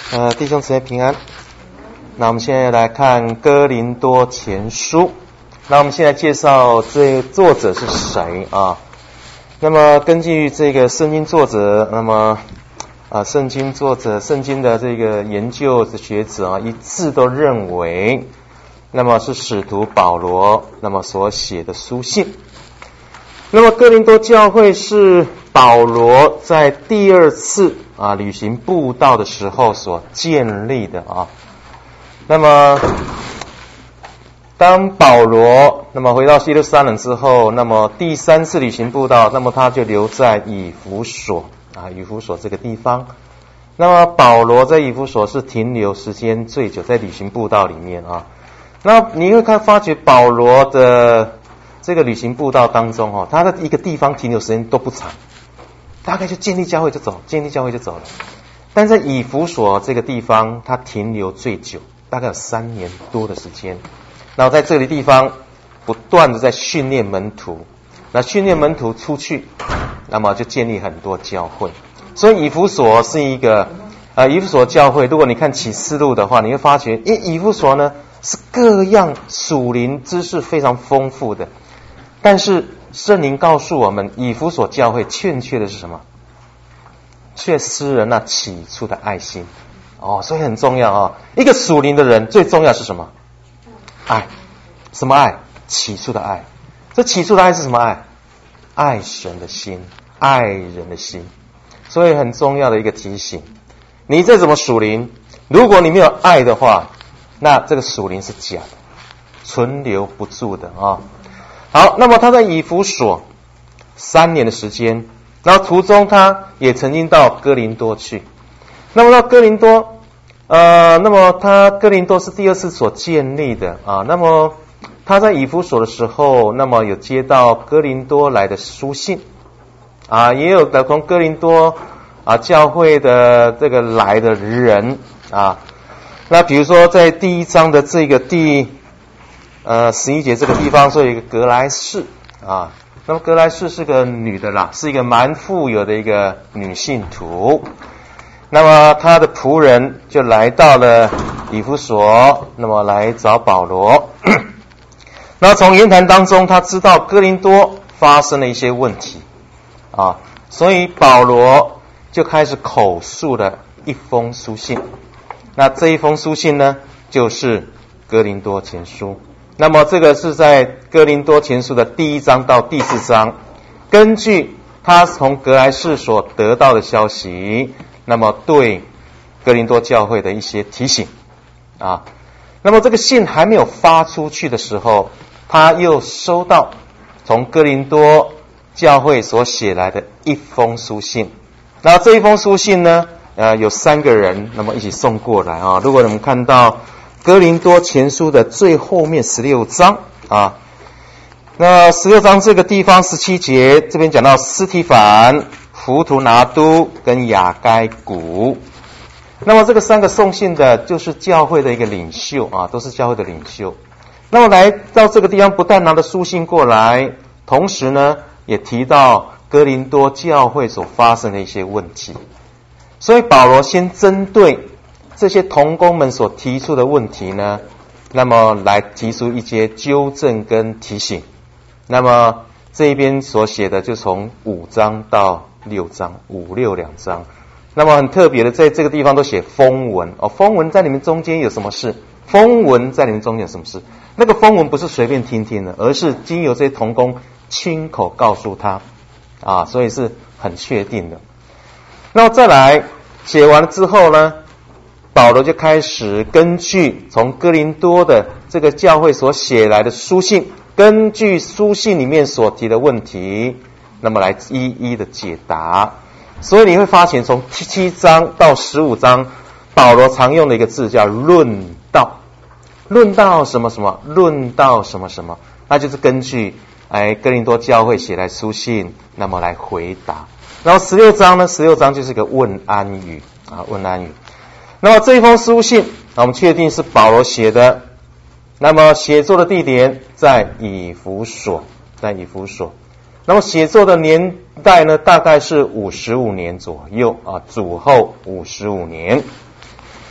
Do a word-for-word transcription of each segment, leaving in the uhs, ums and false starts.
呃，弟兄姊妹平安。那我们现在来看哥林多前书。那我们现在介绍这作者是谁啊？那么根据这个圣经作者，那么啊，圣经作者、圣经的这个研究的学者啊，一致都认为，那么是使徒保罗那么所写的书信。那么哥林多教会是保罗在第二次啊旅行布道的时候所建立的啊。那么当保罗那么回到耶路撒冷之后，那么第三次旅行布道，那么他就留在以弗所啊，以弗所这个地方。那么保罗在以弗所是停留时间最久，在旅行布道里面啊。那你会看发觉保罗的这个旅行步道当中哦，他的一个地方停留时间都不长，大概就建立教会就走，建立教会就走了。但在以弗所这个地方，他停留最久，大概有三年多的时间。然后在这里地方不断的在训练门徒，那训练门徒出去，那么就建立很多教会。所以以弗所是一个呃以弗所教会，如果你看启示录的话，你会发觉，诶，以弗所呢是各样属灵知识非常丰富的。但是圣灵告诉我们，以弗所教会欠缺的是什么？缺失人那起初的爱心哦，所以很重要哦。一个属灵的人最重要是什么？爱。什么爱？起初的爱。这起初的爱是什么爱？爱神的心，爱人的心。所以很重要的一个提醒，你再怎么属灵，如果你没有爱的话，那这个属灵是假的，存留不住的啊。好，那么他在以弗所三年的时间，然后途中他也曾经到哥林多去。那么到哥林多，呃，那么他哥林多是第二次所建立的啊。那么他在以弗所的时候，那么有接到哥林多来的书信啊，也有的从哥林多啊教会的这个来的人啊。那比如说在第一章的这个第呃，十一节这个地方说有一个格莱士啊，那么格莱士是个女的啦，是一个蛮富有的一个女信徒。那么她的仆人就来到了以弗所，那么来找保罗。那从言谈当中，他知道哥林多发生了一些问题啊，所以保罗就开始口述了一封书信。那这一封书信呢，就是哥林多前书。那么这个是在哥林多前书的第一章到第四章，根据他从格莱士所得到的消息，那么对哥林多教会的一些提醒啊。那么这个信还没有发出去的时候，他又收到从哥林多教会所写来的一封书信。那这一封书信呢，呃，有三个人那么一起送过来啊。如果我们看到哥林多前书的最后面十六章啊，那十六章这个地方十七节，这边讲到斯提凡、弗图拿都跟雅该古。那么这个三个送信的就是教会的一个领袖啊，都是教会的领袖。那么来到这个地方，不但拿着书信过来，同时呢也提到哥林多教会所发生的一些问题。所以保罗先针对这些同工们所提出的问题呢，那么来提出一些纠正跟提醒。那么这一边所写的就从五章到六章，五六两章。那么很特别的，在这个地方都写风闻哦，风闻在你们中间有什么事？风闻在你们中间有什么事？那个风闻不是随便听听的，而是经由这些同工亲口告诉他啊，所以是很确定的。那么再来写完了之后呢，保罗就开始根据从哥林多的这个教会所写来的书信，根据书信里面所提的问题，那么来一一的解答。所以你会发现从第七章到十五章，保罗常用的一个字叫论道。论到什么什么，论到什么什么，那就是根据哎哥林多教会写来书信，那么来回答。然后十六章呢，十六章就是个问安语啊，问安语。那么这一封书信，我们确定是保罗写的。那么写作的地点在以弗所，在以弗所。那么写作的年代呢，大概是五十五年左右啊，主后五十五年。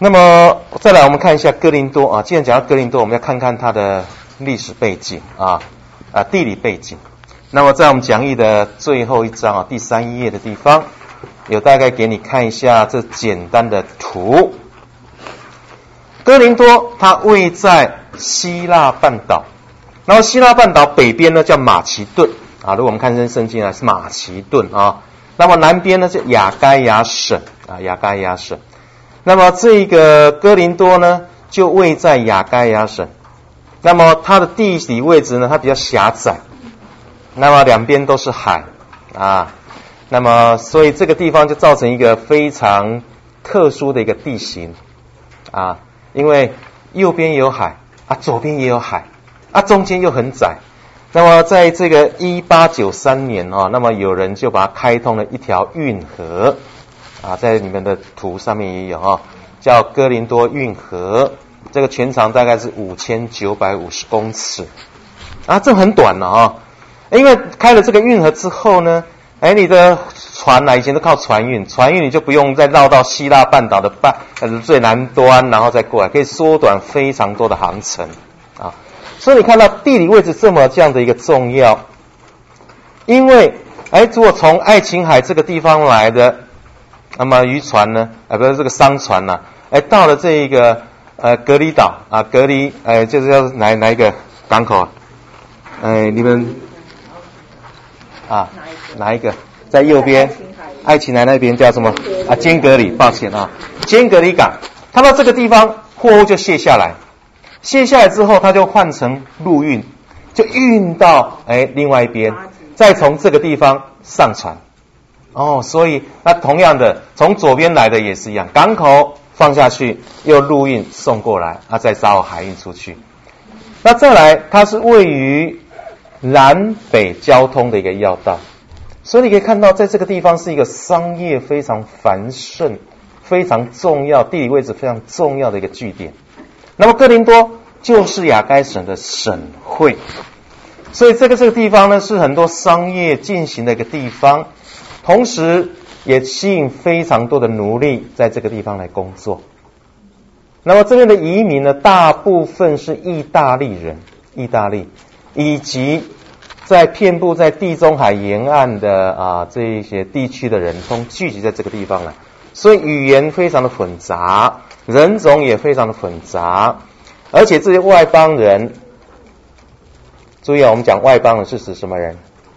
那么再来我们看一下哥林多啊，既然讲到哥林多，我们要看看它的历史背景啊啊地理背景。那么在我们讲义的最后一章啊第三页的地方，有大概给你看一下这简单的图。哥林多它位在希腊半岛，然后希腊半岛北边呢叫马其顿啊，如果我们看这圣经啊是马其顿啊，那么南边呢是亚该亚省啊，亚该亚省。那么这个哥林多呢就位在亚该亚省，那么它的地理位置呢它比较狭窄，那么两边都是海啊，那么所以这个地方就造成一个非常特殊的一个地形啊，因为右边有海啊，左边也有海啊，中间又很窄。那么在这个一八九三年啊，那么有人就把它开通了一条运河啊，在你们的图上面也有啊，叫哥林多运河，这个全长大概是五千九百五十公尺啊，这很短了啊。因为开了这个运河之后呢，哎，你的船啊，以前都靠船运，船运你就不用再绕到希腊半岛的半呃最南端，然后再过来，可以缩短非常多的航程啊。所以你看到地理位置这么这样的一个重要，因为哎，如果从爱琴海这个地方来的，那么渔船呢，啊不是这个商船呐、啊，哎到了这一个呃隔离岛啊，隔离哎就是要哪哪一个港口啊？哎你们。啊，哪一个？在右边，爱琴海那边叫什么？啊，坚格里，抱歉啊，坚格里港。它到这个地方，货物就卸下来，卸下来之后，它就换成陆运，就运到哎另外一边，再从这个地方上船。哦，所以那同样的，从左边来的也是一样，港口放下去，又陆运送过来，啊，再招海运出去。那再来，它是位于南北交通的一个要道，所以你可以看到在这个地方是一个商业非常繁盛、非常重要、地理位置非常重要的一个据点。那么哥林多就是亚该省的省会，所以这个这个地方呢是很多商业进行的一个地方，同时也吸引非常多的奴隶在这个地方来工作。那么这边的移民呢，大部分是意大利人，意大利。以及在遍布在地中海沿岸的啊这一些地区的人都聚集在这个地方来，所以语言非常的混杂，人种也非常的混杂，而且这些外邦人，注意啊，我们讲外邦人是指什么人？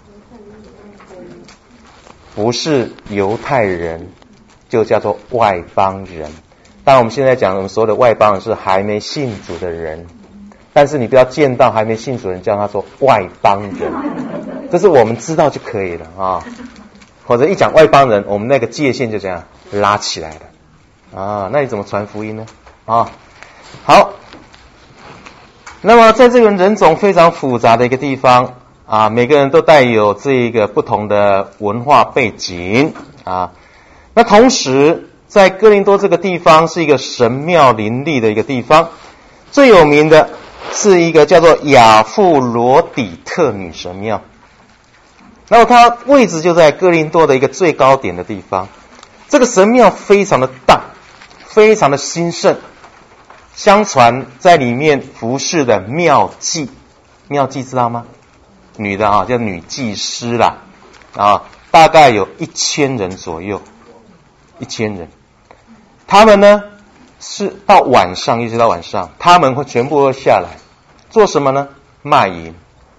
不是犹太人，就叫做外邦人。当然我们现在讲我们所有的外邦人是还没信主的人。但是你不要见到还没信主人叫他说外邦人，这是我们知道就可以了啊。或者一讲外邦人，我们那个界限就这样拉起来了啊。那你怎么传福音呢？啊，好。那么在这个人种非常复杂的一个地方啊，每个人都带有这一个不同的文化背景啊。那同时在哥林多这个地方是一个神庙林立的一个地方，最有名的是一个叫做亚富罗底特女神庙，然后它位置就在哥林多的一个最高点的地方。这个神庙非常的大，非常的兴盛，相传在里面服侍的庙妓，庙妓知道吗？女的啊，叫女祭司啦啊，大概有一千人左右，一千人。他们呢是到晚上，一直到晚上，他们会全部会下来。做什么呢？卖淫，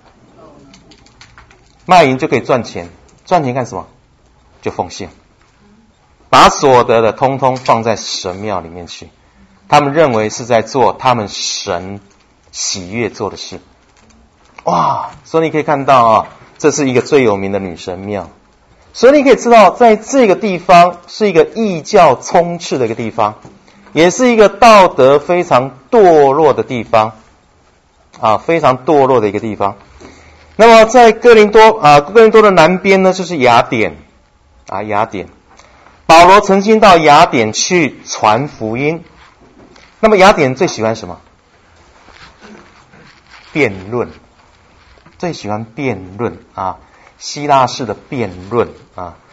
卖淫就可以赚钱，赚钱干什么？就奉献，把所得的通通放在神庙里面去。他们认为是在做他们神喜悦做的事。哇！所以你可以看到啊，这是一个最有名的女神庙。所以你可以知道，在这个地方是一个异教充斥的一个地方，也是一个道德非常堕落的地方。啊，非常堕落的一个地方。那么在哥林多啊，哥林多的南边呢，就是雅典啊，雅典。保罗曾经到雅典去传福音。那么雅典最喜欢什么？辩论，最喜欢辩论啊，希腊式的辩论啊。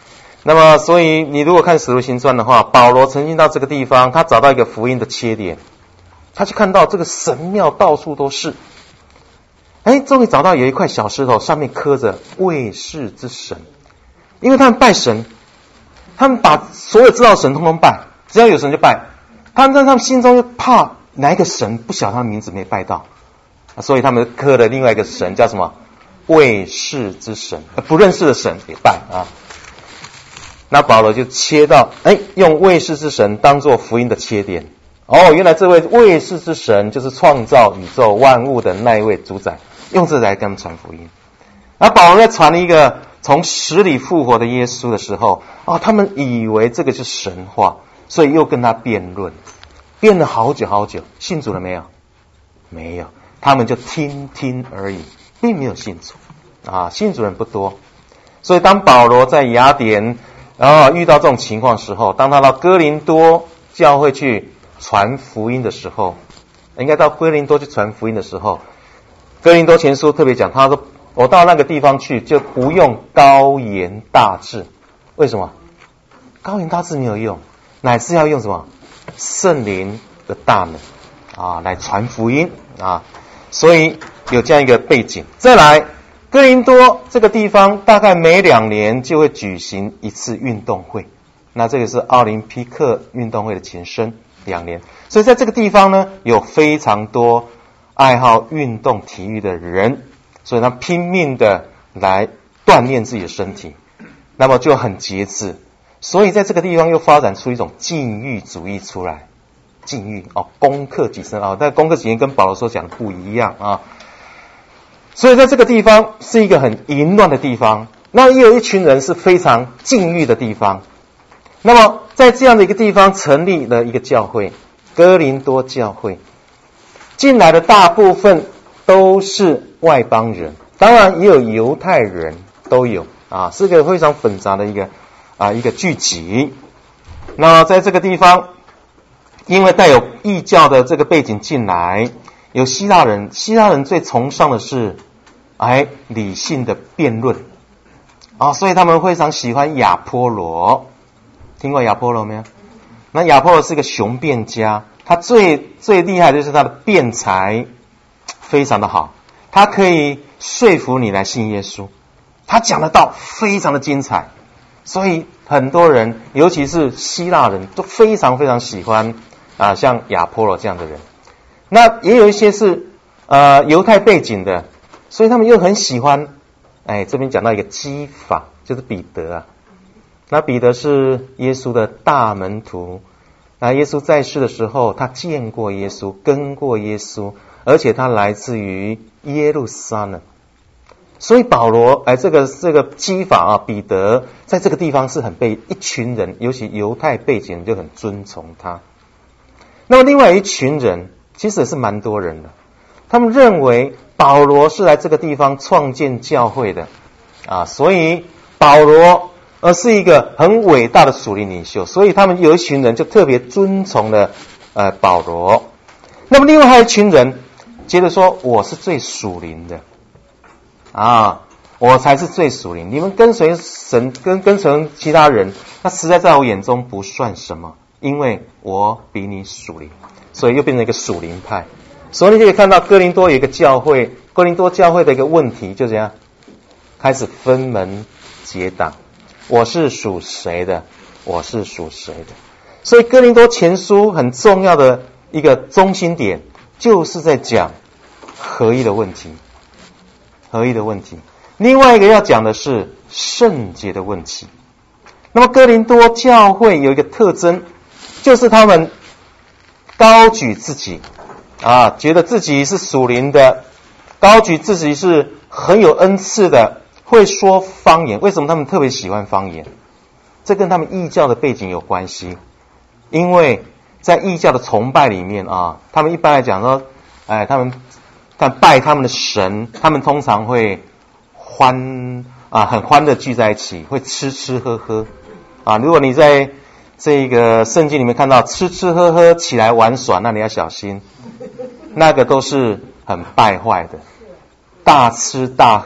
那么，所以你如果看《使徒行传》的话，保罗曾经到这个地方，他找到一个福音的切点，他就看到这个神庙到处都是。哎，终于找到有一块小石头，上面刻着未世之神，因为他们拜神，他们把所有知道神通通拜，只要有神就拜。他们在他们心中就怕哪一个神不晓得他的名字没拜到，所以他们刻了另外一个神叫什么？未世之神，不认识的神也拜啊。那保罗就切到，哎，用未世之神当作福音的切点。哦，原来这位未世之神就是创造宇宙万物的那一位主宰，用这来跟他们传福音。而保罗在传一个从死里复活的耶稣的时候，哦，他们以为这个是神话，所以又跟他辩论，辩了好久好久。信主了没有？没有，他们就听听而已，并没有信主啊，信主人不多。所以当保罗在雅典然后遇到这种情况的时候，当他到哥林多教会去传福音的时候，应该到哥林多去传福音的时候，哥林多前书特别讲，他说我到那个地方去就不用高言大志。为什么？高言大志没有用，乃是要用什么？圣灵的大能啊，来传福音啊。所以有这样一个背景。再来，哥林多这个地方大概每两年就会举行一次运动会，那这个是奥林匹克运动会的前身，两年。所以在这个地方呢，有非常多爱好运动体育的人，所以他拼命的来锻炼自己的身体，那么就很节制。所以在这个地方又发展出一种禁欲主义出来，禁欲哦，攻克己身啊，但攻克己身跟保罗所讲的不一样啊。所以在这个地方是一个很淫乱的地方，那也有一群人是非常禁欲的地方。那么在这样的一个地方成立了一个教会，哥林多教会，进来的大部分都是外邦人，当然也有犹太人，都有啊，是个非常纷杂的一个啊一个聚集。那在这个地方，因为带有异教的这个背景进来，有希腊人，希腊人最崇尚的是哎理性的辩论啊，所以他们非常喜欢亚波罗。听过亚波罗没有？那亚波罗是个雄辩家，他最最厉害的就是他的辩才非常的好，他可以说服你来信耶稣，他讲的道非常的精彩，所以很多人尤其是希腊人都非常非常喜欢啊像亚波罗这样的人。那也有一些是呃犹太背景的，所以他们又很喜欢，哎，这边讲到一个基法，就是彼得啊。那彼得是耶稣的大门徒，那耶稣在世的时候，他见过耶稣，跟过耶稣，而且他来自于耶路撒冷。所以保罗，哎，这个这个基法啊，彼得在这个地方是很被一群人，尤其犹太背景就很尊崇他。那么另外一群人，其实也是蛮多人的，他们认为保罗是来这个地方创建教会的啊，所以保罗而是一个很伟大的属灵领袖，所以他们有一群人就特别尊崇了呃保罗。那么另外还有一群人接着说，我是最属灵的啊，我才是最属灵，你们跟随神跟跟随其他人，那实在在我眼中不算什么，因为我比你属灵，所以又变成一个属灵派。所以你可以看到哥林多有一个教会，哥林多教会的一个问题就这样开始分门结党，我是属谁的，我是属谁的。所以哥林多前书很重要的一个中心点就是在讲合一的问题，合一的问题。另外一个要讲的是圣洁的问题。那么哥林多教会有一个特征，就是他们高举自己啊，觉得自己是属灵的，高举自己是很有恩赐的，会说方言。为什么他们特别喜欢方言？这跟他们异教的背景有关系。因为在异教的崇拜里面啊，他们一般来讲说，哎，他们他们拜他们的神，他们通常会欢啊，很欢的聚在一起，会吃吃喝喝啊。如果你在这个圣经里面看到吃吃喝喝起来玩耍，那你要小心，那个都是很败坏的。大吃大喝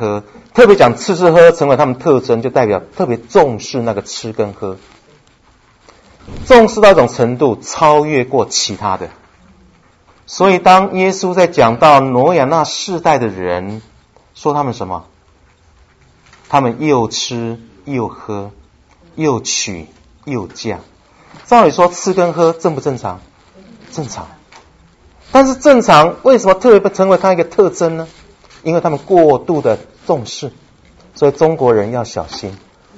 特别讲吃吃喝成为他们特征，就代表特别重视那个吃跟喝，重视到一种程度，超越过其他的。所以当耶稣在讲到挪亚那世代的人，说他们什么？他们又吃又喝，又娶又嫁。照理说吃跟喝正不正常？正常。但是正常为什么特别成为他一个特征呢？因为他们过度的重视，所以中国人要小心。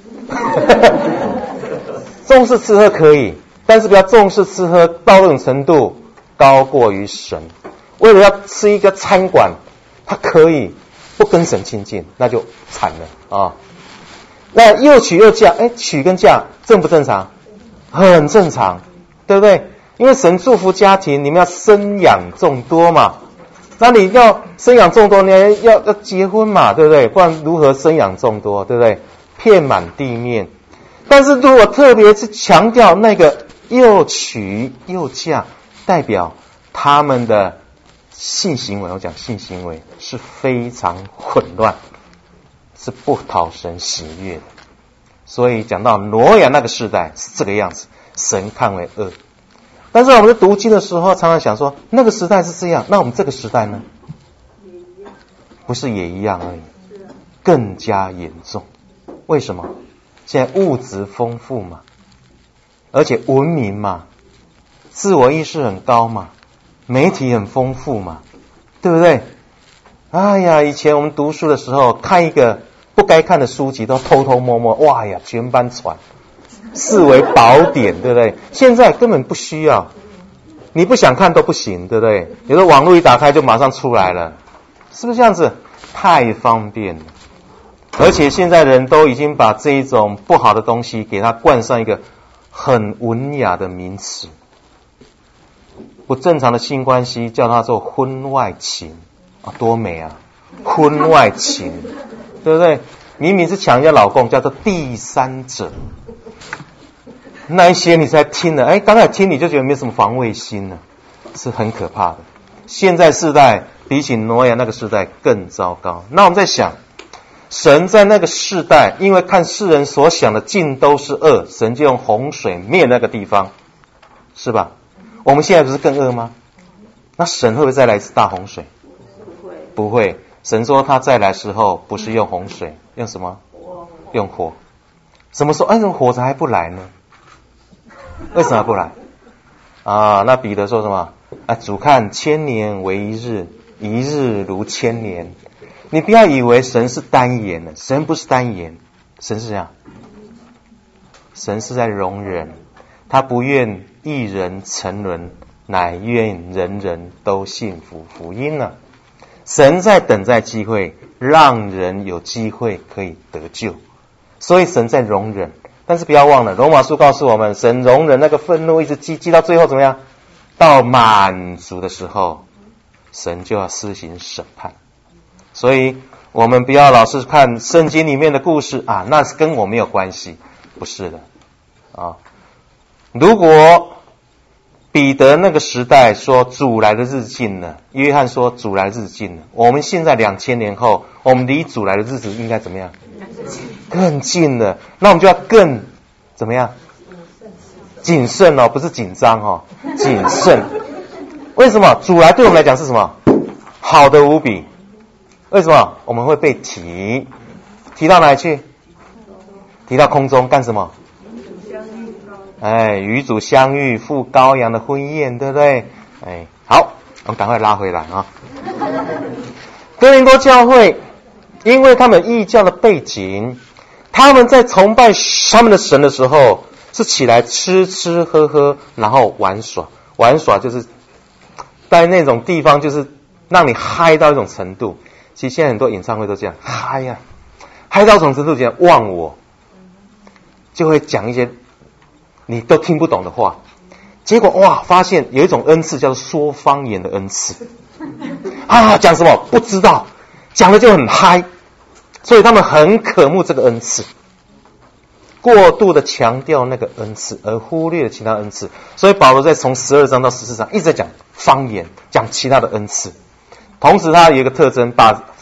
重视吃喝可以，但是不要重视吃喝到这种程度高过于神。为了要吃一个餐馆，他可以不跟神亲近，那就惨了啊！那又娶又嫁，哎，娶跟嫁正不正常？很正常，对不对？因为神祝福家庭，你们要生养众多嘛。那你要生养众多，你要要要结婚嘛，对不对？不然如何生养众多，对不对？遍满地面。但是如果特别是强调那个又娶又嫁，代表他们的性行为，我讲性行为是非常混乱，是不讨神喜悦的。所以讲到挪亚那个时代是这个样子，神看为恶。但是我们在读经的时候，常常想说，那个时代是这样，那我们这个时代呢？不是也一样而已，更加严重。为什么？现在物质丰富嘛，而且文明嘛，自我意识很高嘛，媒体很丰富嘛，对不对？哎呀，以前我们读书的时候，看一个不该看的书籍都偷偷摸摸，哇呀，全班传，视为宝典，对不对？现在根本不需要，你不想看都不行，对不对？有的网络一打开就马上出来了，是不是这样子？太方便了。而且现在人都已经把这一种不好的东西给它冠上一个很文雅的名词，不正常的性关系叫它做婚外情啊，多美啊！婚外情，对不对？明明是抢人家老公，叫做第三者。那一些你才听了，哎，刚才听你就觉得没什么防卫心了，是很可怕的。现在世代比起挪亚那个世代更糟糕。那我们在想，神在那个世代，因为看世人所想的尽都是恶，神就用洪水灭那个地方，是吧？我们现在不是更恶吗？那神会不会再来一次大洪水？不会，不会。神说他再来时候不是用洪水，用什么？用火。什么时候？哎，怎么火灾还不来呢？为什么不来？啊，那彼得说什么？啊，主看千年为一日，一日如千年。你不要以为神是单言的，神不是单言，神是这样，神是在容忍，他不愿一人沉沦，乃愿人人都信服福音呢、啊。神在等待机会，让人有机会可以得救，所以神在容忍。但是不要忘了，罗马书告诉我们，神容忍那个愤怒一直积积到最后怎么样？到满足的时候，神就要施行审判。所以我们不要老是看圣经里面的故事啊，那是跟我没有关系，不是的啊。如果彼得那个时代说主来的日近了，约翰说主来的日近了，我们现在两千年后，我们离主来的日子应该怎么样？更近了。那我们就要更怎么样？谨慎哦，不是紧张哦，谨慎。为什么？主来对我们来讲是什么？好的无比。为什么？我们会被提提到哪里去？提到空中干什么？哎，与主相遇，赴羔羊的婚宴，对不对？哎，好，我们赶快拉回来啊。哥林多教会，因为他们异教的背景，他们在崇拜他们的神的时候，是起来吃吃喝喝，然后玩耍。玩耍就是在那种地方，就是让你嗨到一种程度。其实现在很多演唱会都这样，嗨呀、啊，嗨到一种程度，这样忘我，就会讲一些你都听不懂的话。结果哇，发现有一种恩赐叫做说方言的恩赐啊，讲什么不知道，讲的就很嗨，所以他们很渴慕这个恩赐，过度的强调那个恩赐，而忽略了其他恩赐。所以保罗在从十二章到十四章一直在讲方言，讲其他的恩赐。同时他有一个特征，把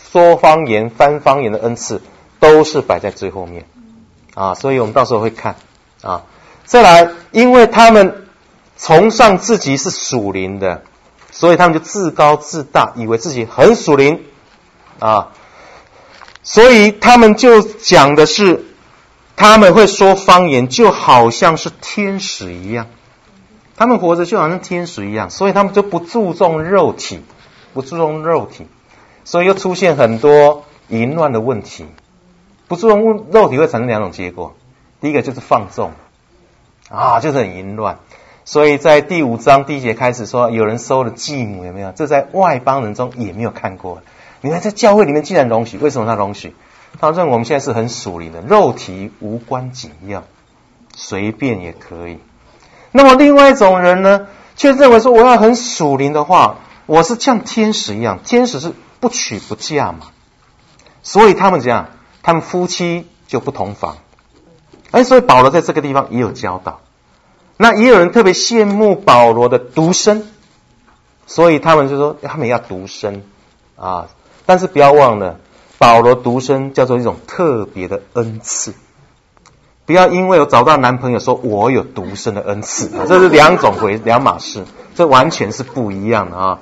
说方言、翻方言的恩赐，都是摆在最后面啊。所以我们到时候会看啊。再来，因为他们崇尚自己是属灵的，所以他们就自高自大，以为自己很属灵啊。所以他们就讲的是，他们会说方言，就好像是天使一样。他们活着就好像天使一样，所以他们就不注重肉体，不注重肉体，所以又出现很多淫乱的问题。不注重肉体会产生两种结果，第一个就是放纵啊，就是很淫乱。所以在第五章第一节开始说，有人收了继母，有没有？这在外邦人中也没有看过。你看在教会里面既然容许，为什么他容许？他认为我们现在是很属灵的，肉体无关紧要，随便也可以。那么另外一种人呢，却认为说我要很属灵的话，我是像天使一样，天使是不娶不嫁嘛，所以他们怎样？他们夫妻就不同房。哎，所以保罗在这个地方也有教导。那也有人特别羡慕保罗的独身，所以他们就说他们要独身啊。但是不要忘了，保罗独身叫做一种特别的恩赐。不要因为有找到男朋友说我有独身的恩赐，啊，这是两种回两码事，这完全是不一样的啊。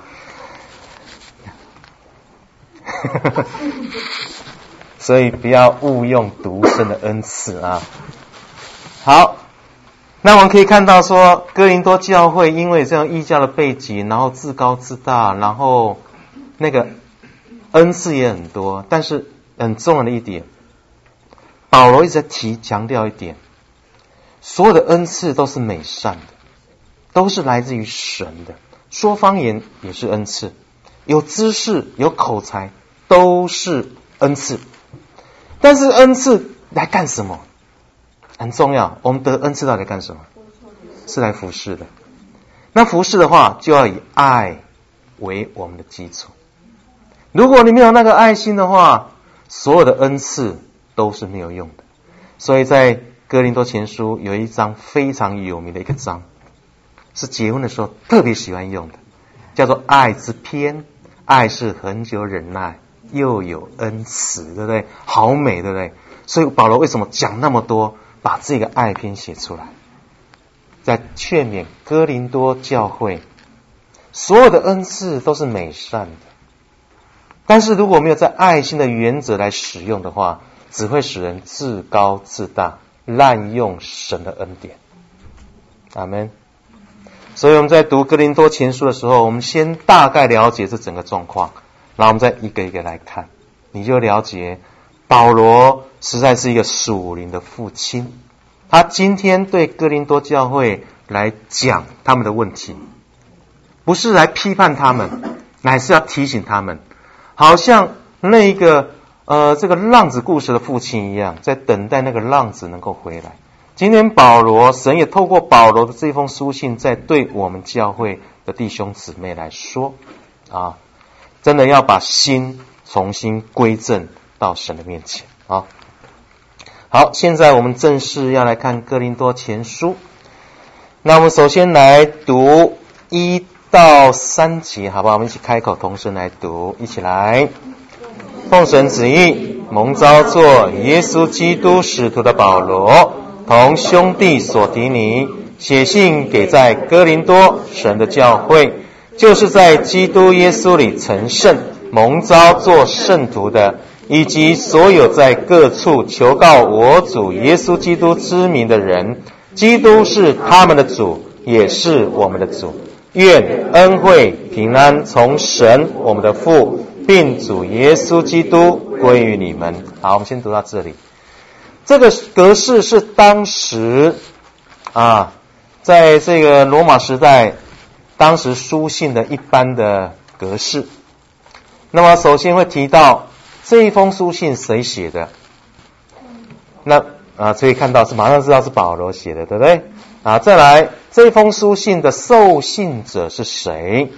所以不要误用独身的恩赐啊。好，那我们可以看到说，哥林多教会因为这样异教的背景，然后自高自大，然后那个恩赐也很多，但是很重要的一点，保罗一直在提强调一点，所有的恩赐都是美善的，都是来自于神的。说方言也是恩赐，有知识有口才都是恩赐。但是恩赐来干什么？很重要，我们得恩赐到底干什么？是来服侍的。那服侍的话，就要以爱为我们的基础。如果你没有那个爱心的话，所有的恩赐都是没有用的。所以在哥林多前书有一章非常有名的一个章，是结婚的时候特别喜欢用的，叫做爱之篇。爱是恒久忍耐，又有恩慈，对不对？好美，对不对？所以保罗为什么讲那么多，把这个爱篇写出来，在劝勉哥林多教会，所有的恩赐都是美善的，但是如果没有在爱心的原则来使用的话，只会使人自高自大，滥用神的恩典。阿们。所以我们在读哥林多前书的时候，我们先大概了解这整个状况，然后我们再一个一个来看，你就了解保罗实在是一个属灵的父亲。他今天对哥林多教会来讲他们的问题，不是来批判他们，乃是要提醒他们，好像那个呃这个浪子故事的父亲一样，在等待那个浪子能够回来。今天保罗，神也透过保罗的这封书信，在对我们教会的弟兄姊妹来说啊，真的要把心重新归正到神的面前啊。好，现在我们正式要来看哥林多前书。那我们首先来读一到三节，好不好？我们一起开口同声来读，一起来。奉神旨意，蒙召做耶稣基督使徒的保罗，同兄弟所提尼，写信给在哥林多神的教会，就是在基督耶稣里成圣，蒙召做圣徒的，以及所有在各处求告我主耶稣基督之名的人。基督是他们的主，也是我们的主。愿恩惠平安从神我们的父并主耶稣基督归于你们。好，我们先读到这里。这个格式是当时啊，在这个罗马时代当时书信的一般的格式。那么首先会提到这一封书信谁写的，那啊可以看到是马上知道是保罗写的，对不对？啊，再来这封书信的受信者是谁？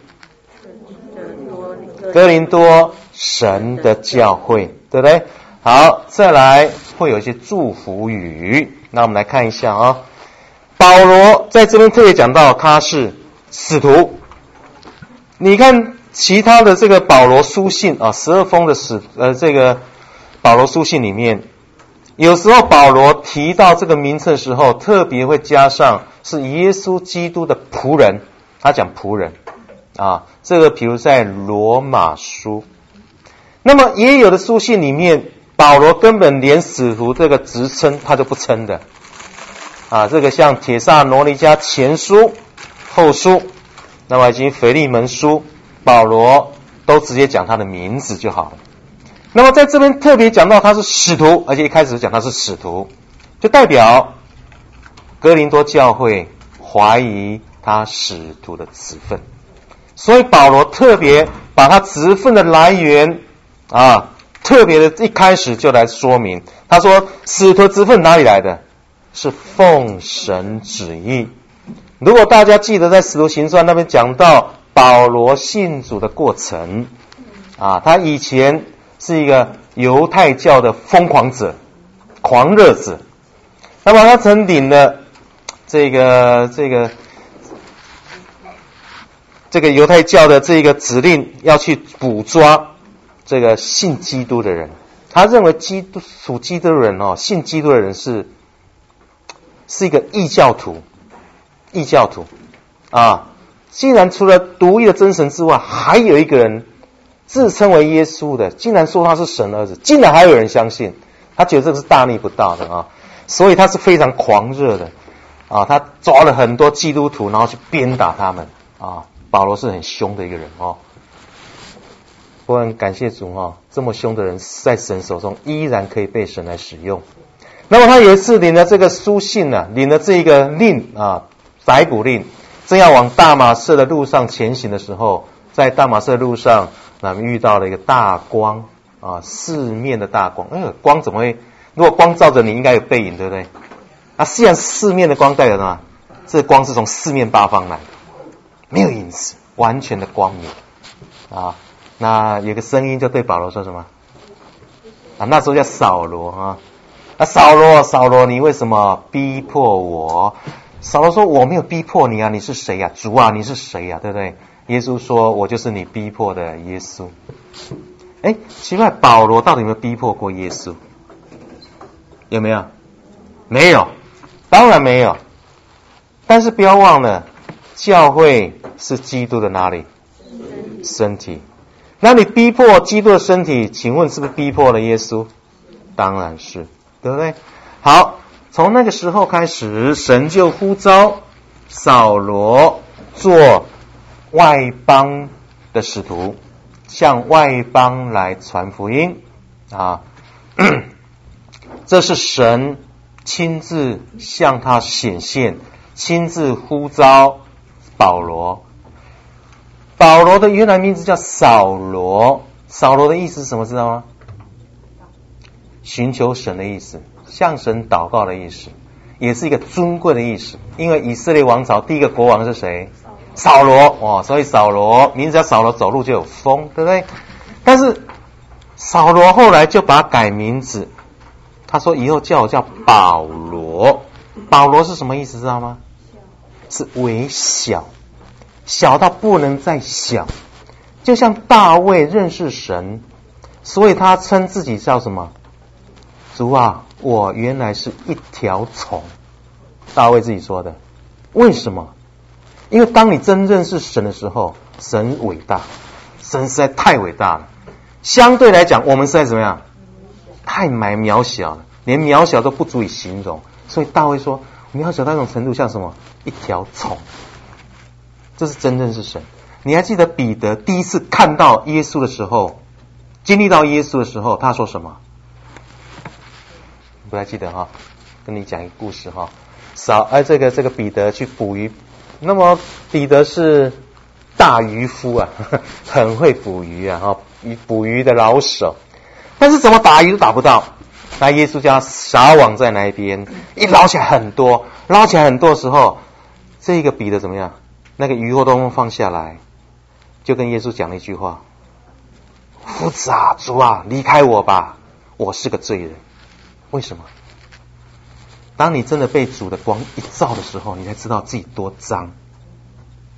哥林多神的教会，对不对？好，再来会有一些祝福语，那我们来看一下啊。保罗在这边特别讲到他是使徒，你看其他的这个保罗书信啊，十二封的使呃这个保罗书信里面，有时候保罗提到这个名称的时候，特别会加上是耶稣基督的仆人，他讲仆人啊，这个比如在罗马书，那么也有的书信里面，保罗根本连使徒这个职称他都不称的啊，这个像帖撒罗尼迦前书、后书，那么以及腓利门书，保罗都直接讲他的名字就好了。那么在这边特别讲到他是使徒，而且一开始讲他是使徒，就代表哥林多教会怀疑他使徒的职分，所以保罗特别把他职分的来源啊，特别的一开始就来说明。他说使徒职分哪里来的？是奉神旨意。如果大家记得在使徒行传那边讲到保罗信主的过程啊，他以前是一个犹太教的疯狂者、狂热者，那么他曾领了这个这个这个犹太教的这个指令，要去捕抓这个信基督的人。他认为基督属基督的人哦，信基督的人是是一个异教徒，异教徒啊！竟然除了独一的真神之外，还有一个人自称为耶稣的，竟然说他是神儿子，竟然还有人相信，他觉得这个是大逆不道的啊！所以他是非常狂热的啊！他抓了很多基督徒，然后去鞭打他们啊！保罗是很凶的一个人哦。不过很感谢主哦，这么凶的人在神手中依然可以被神来使用。那么他有一次领了这个书信啊，领了这个令啊，逮捕令，正要往大马色的路上前行的时候，在大马色的路上，那么遇到了一个大光啊，四面的大光。哎，光怎么会？如果光照着你，应该有背影，对不对？啊，既然四面的光代表什么？这光是从四面八方来的，没有影子，完全的光明啊。那有个声音就对保罗说什么？啊，那时候叫扫罗啊。啊，扫罗，扫罗，你为什么逼迫我？扫罗说：“我没有逼迫你啊，你是谁呀、啊？主啊，你是谁呀、啊？对不对？”耶稣说：“我就是你逼迫的耶稣。”哎，奇怪，保罗到底有没有逼迫过耶稣？有没有？没有，当然没有。但是不要忘了，教会是基督的哪里？身体。那你逼迫基督的身体，请问是不是逼迫了耶稣？当然是。对不对？好，从那个时候开始，神就呼召扫罗做外邦的使徒，向外邦来传福音啊。这是神亲自向他显现，亲自呼召保罗。保罗的原来名字叫扫罗，扫罗的意思是什么？知道吗？寻求神的意思，向神祷告的意思，也是一个尊贵的意思。因为以色列王朝第一个国王是谁？扫罗哦，所以扫罗名字叫扫罗，走路就有风，对不对？但是扫罗后来就把他改名字，他说以后叫我叫保罗。保罗是什么意思？知道吗？是微小，小到不能再小，就像大卫认识神，所以他称自己叫什么？主啊，我原来是一条虫。大卫自己说的。为什么？因为当你真认识神的时候，神伟大，神实在太伟大了。相对来讲，我们实在怎么样？太渺小了，连渺小都不足以形容。所以大卫说，渺小到一种程度像什么？一条虫。这是真认识神。你还记得彼得第一次看到耶稣的时候，经历到耶稣的时候，他说什么？不太记得哈，跟你讲一个故事哈。扫哎，这个这个彼得去捕鱼，那么彼得是大渔夫啊，呵呵很会捕鱼啊，哈，捕鱼的老手。但是怎么打鱼都打不到。那耶稣叫他撒网在那边，一捞起来很多，捞起来很多的时候，这个彼得怎么样？那个鱼货都放下来，就跟耶稣讲了一句话：“夫子啊，主啊，离开我吧，我是个罪人。”为什么？当你真的被主的光一照的时候，你才知道自己多脏。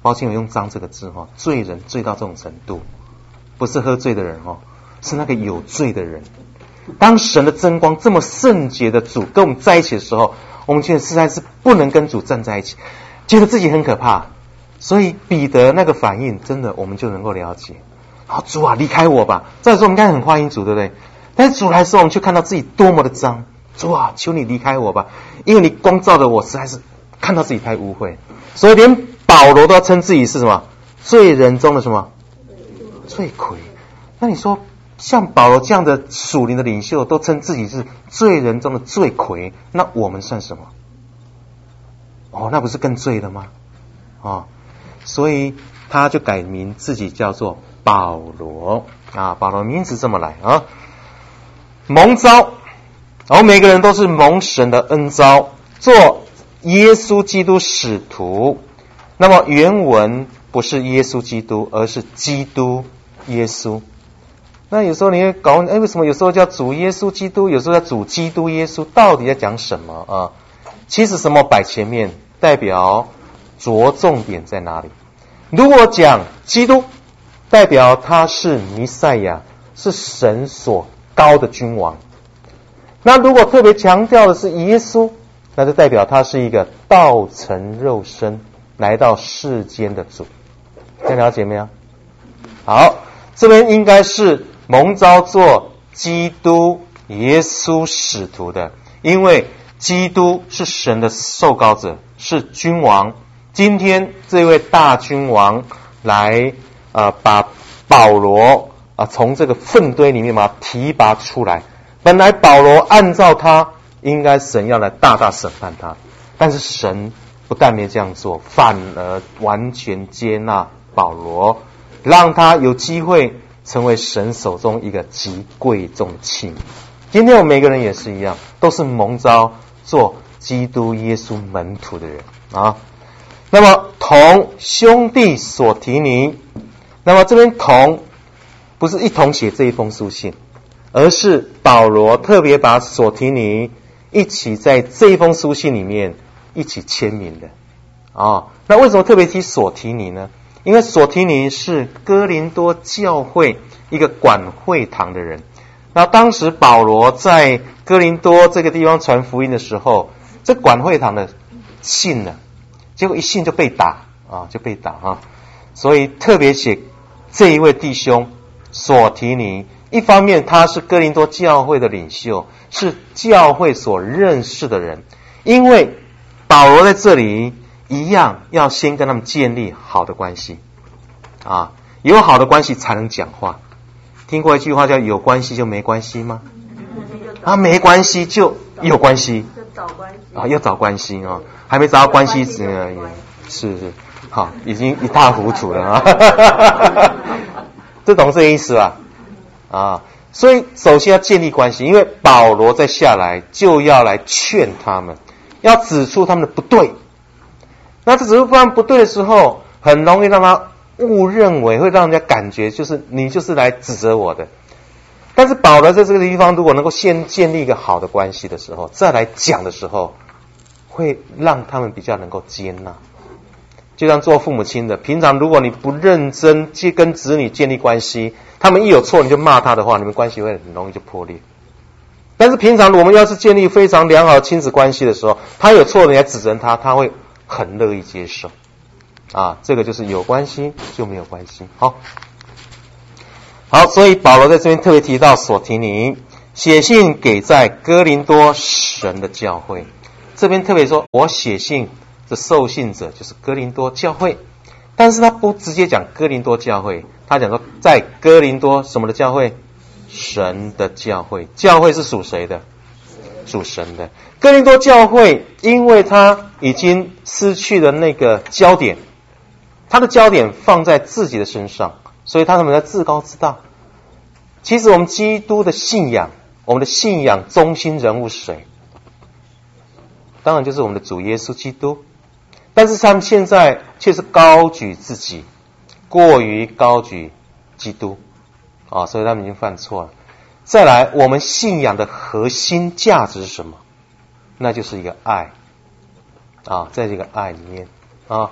抱歉，我用脏这个字哈，罪人罪到这种程度，不是喝醉的人哈，是那个有罪的人。当神的真光这么圣洁的主跟我们在一起的时候，我们觉得实在是不能跟主站在一起，觉得自己很可怕。所以彼得那个反应，真的我们就能够了解。好，主啊，离开我吧。再说我们刚才很欢迎主，对不对？但是主来的时候，我们却看到自己多么的脏。主啊，求你离开我吧，因为你光照的我，实在是看到自己太污秽。所以连保罗都要称自己是什么？罪人中的什么？罪魁。那你说，像保罗这样的属灵的领袖，都称自己是罪人中的罪魁，那我们算什么？哦，那不是更罪了吗？哦，所以他就改名自己叫做保罗啊，保罗名字这么来啊，蒙召，然后每个人都是蒙神的恩召，做耶稣基督使徒。那么原文不是耶稣基督，而是基督耶稣。那有时候你会搞，哎，为什么有时候叫主耶稣基督，有时候叫主基督耶稣，到底在讲什么啊？其实什么摆前面，代表着重点在哪里？如果讲基督，代表他是弥赛亚，是神所高的君王。那如果特别强调的是耶稣，那就代表他是一个道成肉身来到世间的主。这样了解没有？好，这边应该是蒙召做基督耶稣使徒的，因为基督是神的受膏者，是君王。今天这位大君王来呃把保罗啊、呃、从这个粪堆里面把他提拔出来。本来保罗按照他应该神要来大大审判他，但是神不但没这样做，反而完全接纳保罗，让他有机会成为神手中一个极贵重的器皿。今天我们每个人也是一样，都是蒙召做基督耶稣门徒的人啊。那么同兄弟所提尼，那么这边同不是一同写这一封书信，而是保罗特别把所提尼一起在这一封书信里面一起签名的啊。那为什么特别提所提尼呢？因为所提尼是哥林多教会一个管会堂的人。那当时保罗在哥林多这个地方传福音的时候，这管会堂的信呢，结果一信就被打啊，就被打啊。所以特别写这一位弟兄所提尼，一方面他是哥林多教会的领袖，是教会所认识的人，因为保罗在这里一样要先跟他们建立好的关系啊，有好的关系才能讲话。听过一句话叫有关系就没关系吗？啊，没关系就有关系， 找关系啊，要找关系啊，还没找到关系，是是是，好，已经一塌糊涂了啊，这懂这个意思吧？啊，所以首先要建立关系，因为保罗再下来就要来劝他们，要指出他们的不对。那这指出他们不对的时候，很容易让他误认为，会让人家感觉就是你就是来指责我的。但是保罗在这个地方，如果能够先建立一个好的关系的时候，再来讲的时候，会让他们比较能够接纳。就像做父母亲的，平常如果你不认真跟子女建立关系，他们一有错你就骂他的话，你们关系会很容易就破裂。但是平常我们要是建立非常良好的亲子关系的时候，他有错了你还指责他，他会很乐意接受。啊，这个就是有关系就没有关系。好，好，所以保罗在这边特别提到所提尼，写信给在哥林多神的教会。这边特别说，我写信的受信者就是哥林多教会，但是他不直接讲哥林多教会，他讲说在哥林多什么的教会？神的教会。教会是属谁的？属神的。哥林多教会因为他已经失去了那个焦点，他的焦点放在自己的身上，所以他们在自高自大。其实我们基督的信仰，我们的信仰中心人物是谁？当然就是我们的主耶稣基督。但是他们现在却是高举自己，过于高举基督啊，所以他们已经犯错了。再来，我们信仰的核心价值是什么？那就是一个爱啊，在这个爱里面啊。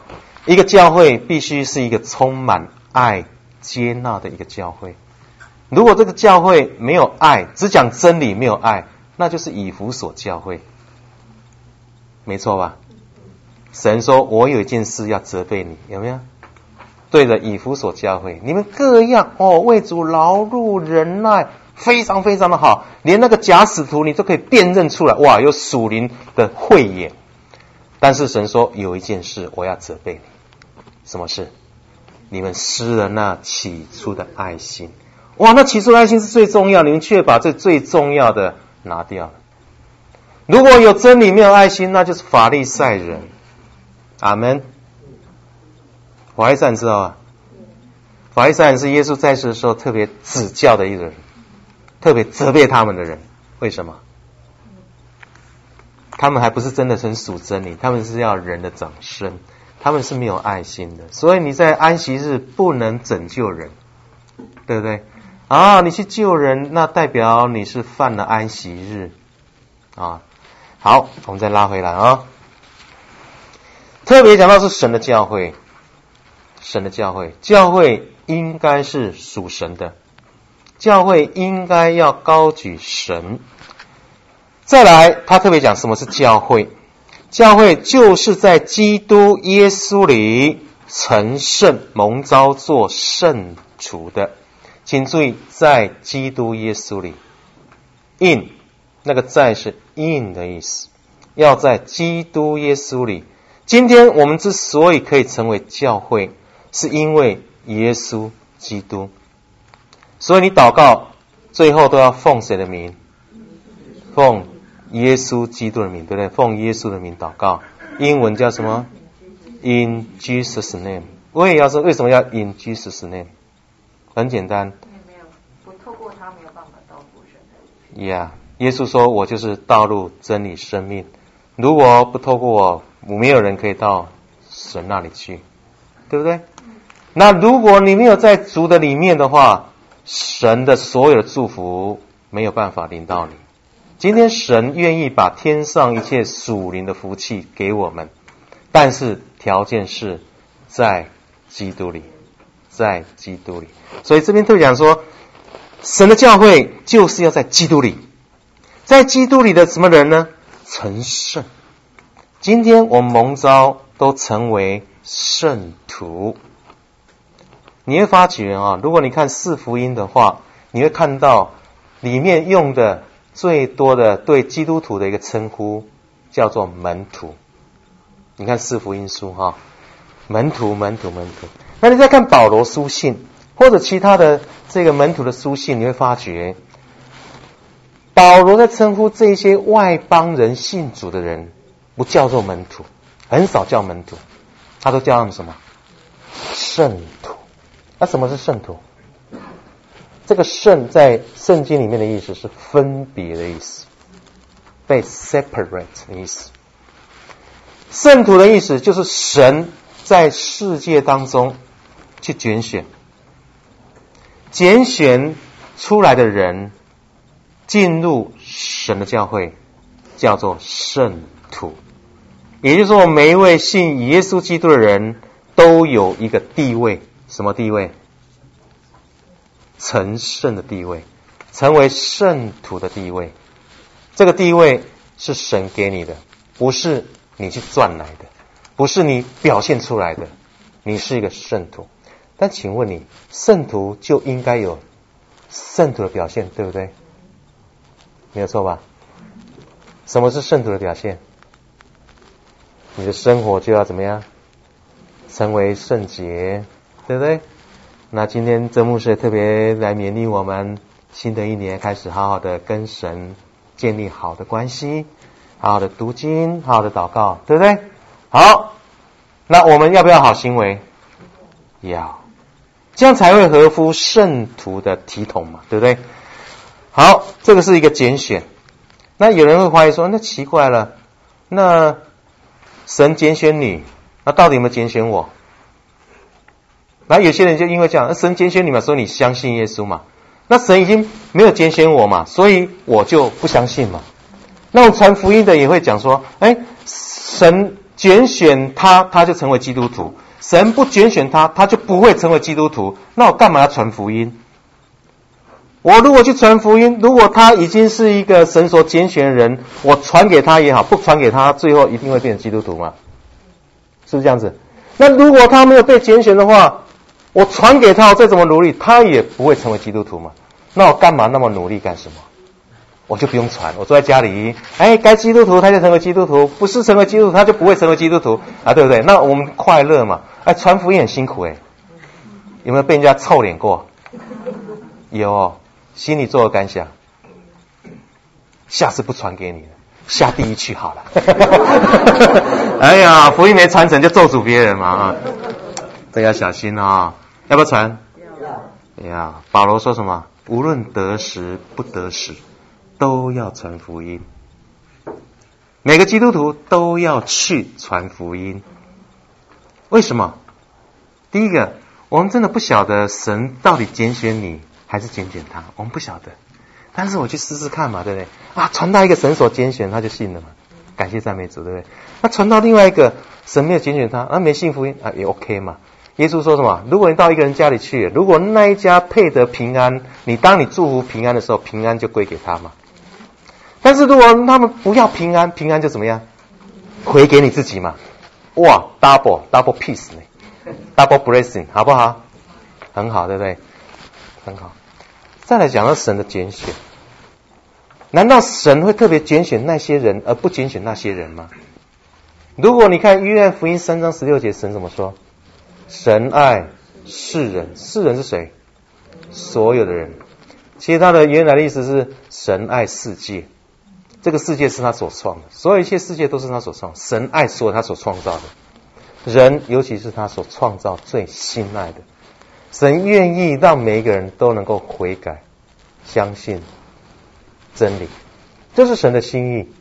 一个教会必须是一个充满爱、接纳的一个教会。如果这个教会没有爱，只讲真理没有爱，那就是以弗所教会，没错吧？神说我有一件事要责备你，有没有？对着以弗所教会，你们各样哦，为主劳碌忍耐，非常非常的好，连那个假使徒你都可以辨认出来，哇，有属灵的慧眼。但是神说有一件事我要责备你，什么事？你们失了那起初的爱心。哇，那起初的爱心是最重要，你们却把这最重要的拿掉了。如果有真理没有爱心，那就是法利赛人。阿们。法利赛人知道吗？法利赛人是耶稣在世的时候特别指教的一个人，特别责备他们的人。为什么？他们还不是真的很属真理，他们是要人的掌声，他们是没有爱心的。所以你在安息日不能拯救人，对不对？啊，你去救人，那代表你是犯了安息日啊。好，我们再拉回来啊。特别讲到是神的教会，神的教会，教会应该是属神的，教会应该要高举神。再来，他特别讲什么是教会，教会就是在基督耶稣里成圣，蒙召做圣徒的。请注意，在基督耶稣里 ，in 那个在是 in 的意思，要在基督耶稣里。今天我们之所以可以成为教会，是因为耶稣基督。所以你祷告最后都要奉谁的名？奉耶稣基督的名，对不对？奉耶稣的名祷告，英文叫什么？ In Jesus' name。 我也要说为什么要 In Jesus' name？很简单， 没有不透过他没有办法到父神的。 呀、yeah, 耶稣说我就是道路真理生命，如果不透过我，没有人可以到神那里去，对不对？那如果你没有在主的里面的话，神的所有的祝福没有办法临到你。今天神愿意把天上一切属灵的福气给我们，但是条件是在基督里，在基督里。所以这边特别讲说，神的教会就是要在基督里，在基督里的什么人呢？成圣。今天我们蒙召都成为圣徒。你会发觉啊，如果你看四福音的话，你会看到里面用的最多的对基督徒的一个称呼叫做门徒。你看四福音书哈，门徒门徒门徒。那你再看保罗书信或者其他的这个门徒的书信，你会发觉保罗在称呼这些外邦人信主的人不叫做门徒，很少叫门徒，他都叫他们什么？圣徒。那什么是圣徒？这个圣在圣经里面的意思是分别的意思，被 separate 的意思。圣徒的意思就是神在世界当中去拣选，拣选出来的人进入神的教会，叫做圣徒。也就是说，每一位信耶稣基督的人都有一个地位，什么地位？成圣的地位，成为圣徒的地位。这个地位是神给你的，不是你去赚来的，不是你表现出来的，你是一个圣徒。但请问你，圣徒就应该有圣徒的表现，对不对？没有错吧？什么是圣徒的表现？你的生活就要怎么样？成为圣洁，对不对？那今天曾牧师特别来勉励我们，新的一年开始好好的跟神建立好的关系，好好的读经，好好的祷告，对不对？好，那我们要不要好行为？要，这样才会合乎圣徒的体统嘛，对不对？好，这个是一个拣选。那有人会怀疑说，那奇怪了，那神拣选你，那到底有没有拣选我？那有些人就因为这样，神拣选你嘛，所以你相信耶稣嘛。那神已经没有拣选我嘛，所以我就不相信嘛。那我传福音的也会讲说，哎，神拣选他，他就成为基督徒； 神不拣选他，他就不会成为基督徒。那我干嘛要传福音？我如果去传福音，如果他已经是一个神所拣选的人，我传给他也好，不传给他，最后一定会变成基督徒嘛？是不是这样子？那如果他没有被拣选的话，我传给他，我再怎么努力，他也不会成为基督徒嘛？那我干嘛那么努力干什么？我就不用传，我坐在家里，哎，该基督徒他就成为基督徒，不是成为基督徒他就不会成为基督徒啊，对不对？那我们快乐嘛？哎，传福音很辛苦哎，有没有被人家臭脸过？有哦，心里作何感想？下次不传给你了，下地狱去好了。哎呀，福音没传承就咒诅别人嘛啊，这要小心啊、哦！要不要传？要。呀，保罗说什么？无论得时不得时，都要传福音。每个基督徒都要去传福音。为什么？第一个，我们真的不晓得神到底拣选你还是拣选他，我们不晓得。但是我去试试看嘛，对不对？啊，传到一个神所拣选，他就信了嘛。感谢赞美主，对不对？那传到另外一个神没有拣选他，啊，没信福音啊，也 OK 嘛。耶稣说什么？如果你到一个人家里去，如果那一家配得平安，你当你祝福平安的时候，平安就归给他嘛。但是如果他们不要平安，平安就怎么样？回给你自己嘛。哇 ，double double peace 呢 ，double blessing 好不好？很好，对不对？很好。再来讲到神的拣选，难道神会特别拣选那些人，而不拣选那些人吗？如果你看约翰福音三章十六节，神怎么说？神爱世人，世人是谁？所有的人。其实他的原来的意思是神爱世界，这个世界是他所创的，所有一切世界都是他所创，神爱所有他所创造的人，尤其是他所创造最心爱的。神愿意让每一个人都能够悔改，相信真理，这是神的心意。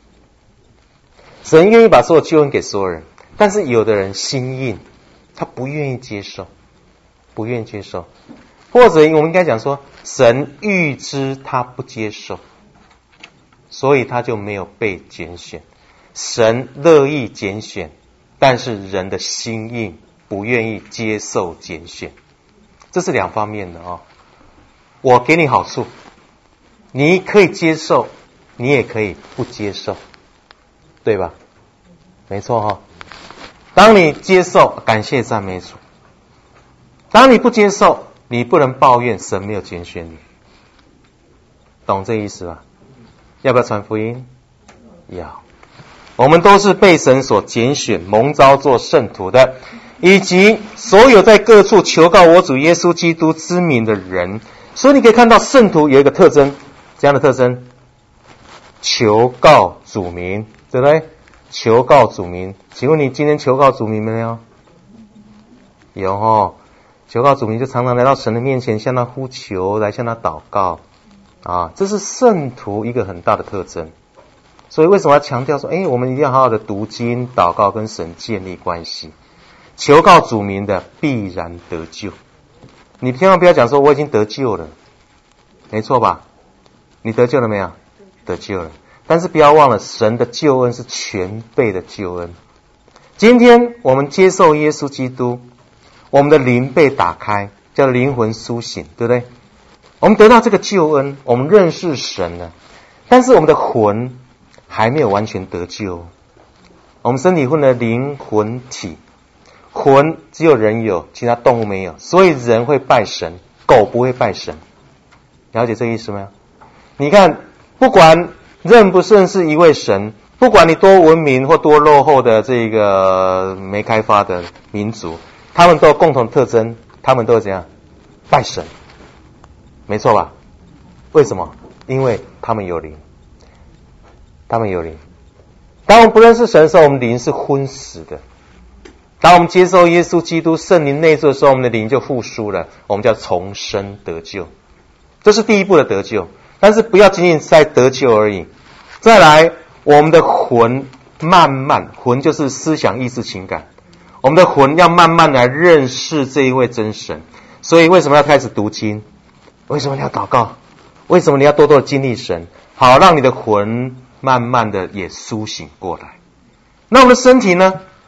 神愿意把所有救恩给所有人，但是有的人心硬，他不愿意接受，不愿意接受，或者我们应该讲说，神预知他不接受，所以他就没有被拣选。神乐意拣选，但是人的心硬，不愿意接受拣选，这是两方面的哦。我给你好处，你可以接受，你也可以不接受，对吧？没错哈、哦。当你接受，感谢赞美主；当你不接受，你不能抱怨神没有拣选你，懂这意思吧？要不要传福音？要。我们都是被神所拣选、蒙召做圣徒的，以及所有在各处求告我主耶稣基督之名的人。所以你可以看到圣徒有一个特征，这样的特征，求告主名，对不对？求告主名。请问你今天求告主名没有？有哦。求告主名就常常来到神的面前，向他呼求，来向他祷告啊，这是圣徒一个很大的特征。所以为什么要强调说，哎，我们一定要好好的读经、祷告，跟神建立关系。求告主名的必然得救。你千万不要讲说我已经得救了，没错吧？你得救了没有？得救了。但是不要忘了，神的救恩是全备的救恩。今天我们接受耶稣基督，我们的灵被打开，叫灵魂苏醒，对不对？我们得到这个救恩，我们认识神了，但是我们的魂还没有完全得救。我们身体分了灵魂体，魂只有人有，其他动物没有，所以人会拜神，狗不会拜神。了解这个意思没有？你看，不管认不认识一位神，不管你多文明或多落后的这个没开发的民族，他们都有共同特征，他们都怎样？拜神，没错吧？为什么？因为他们有灵，他们有灵。当我们不认识神的时候，我们灵是昏死的。当我们接受耶稣基督圣灵内住的时候，我们的灵就复苏了，我们叫重生得救，这是第一步的得救。但是不要仅仅在得救而已，再来我们的魂慢慢，魂就是思想、意识、情感，我们的魂要慢慢来认识这一位真神。所以为什么要开始读经？为什么你要祷告？为什么你要多多的经历神？好让你的魂慢慢的也苏醒过来。那我们的身体呢？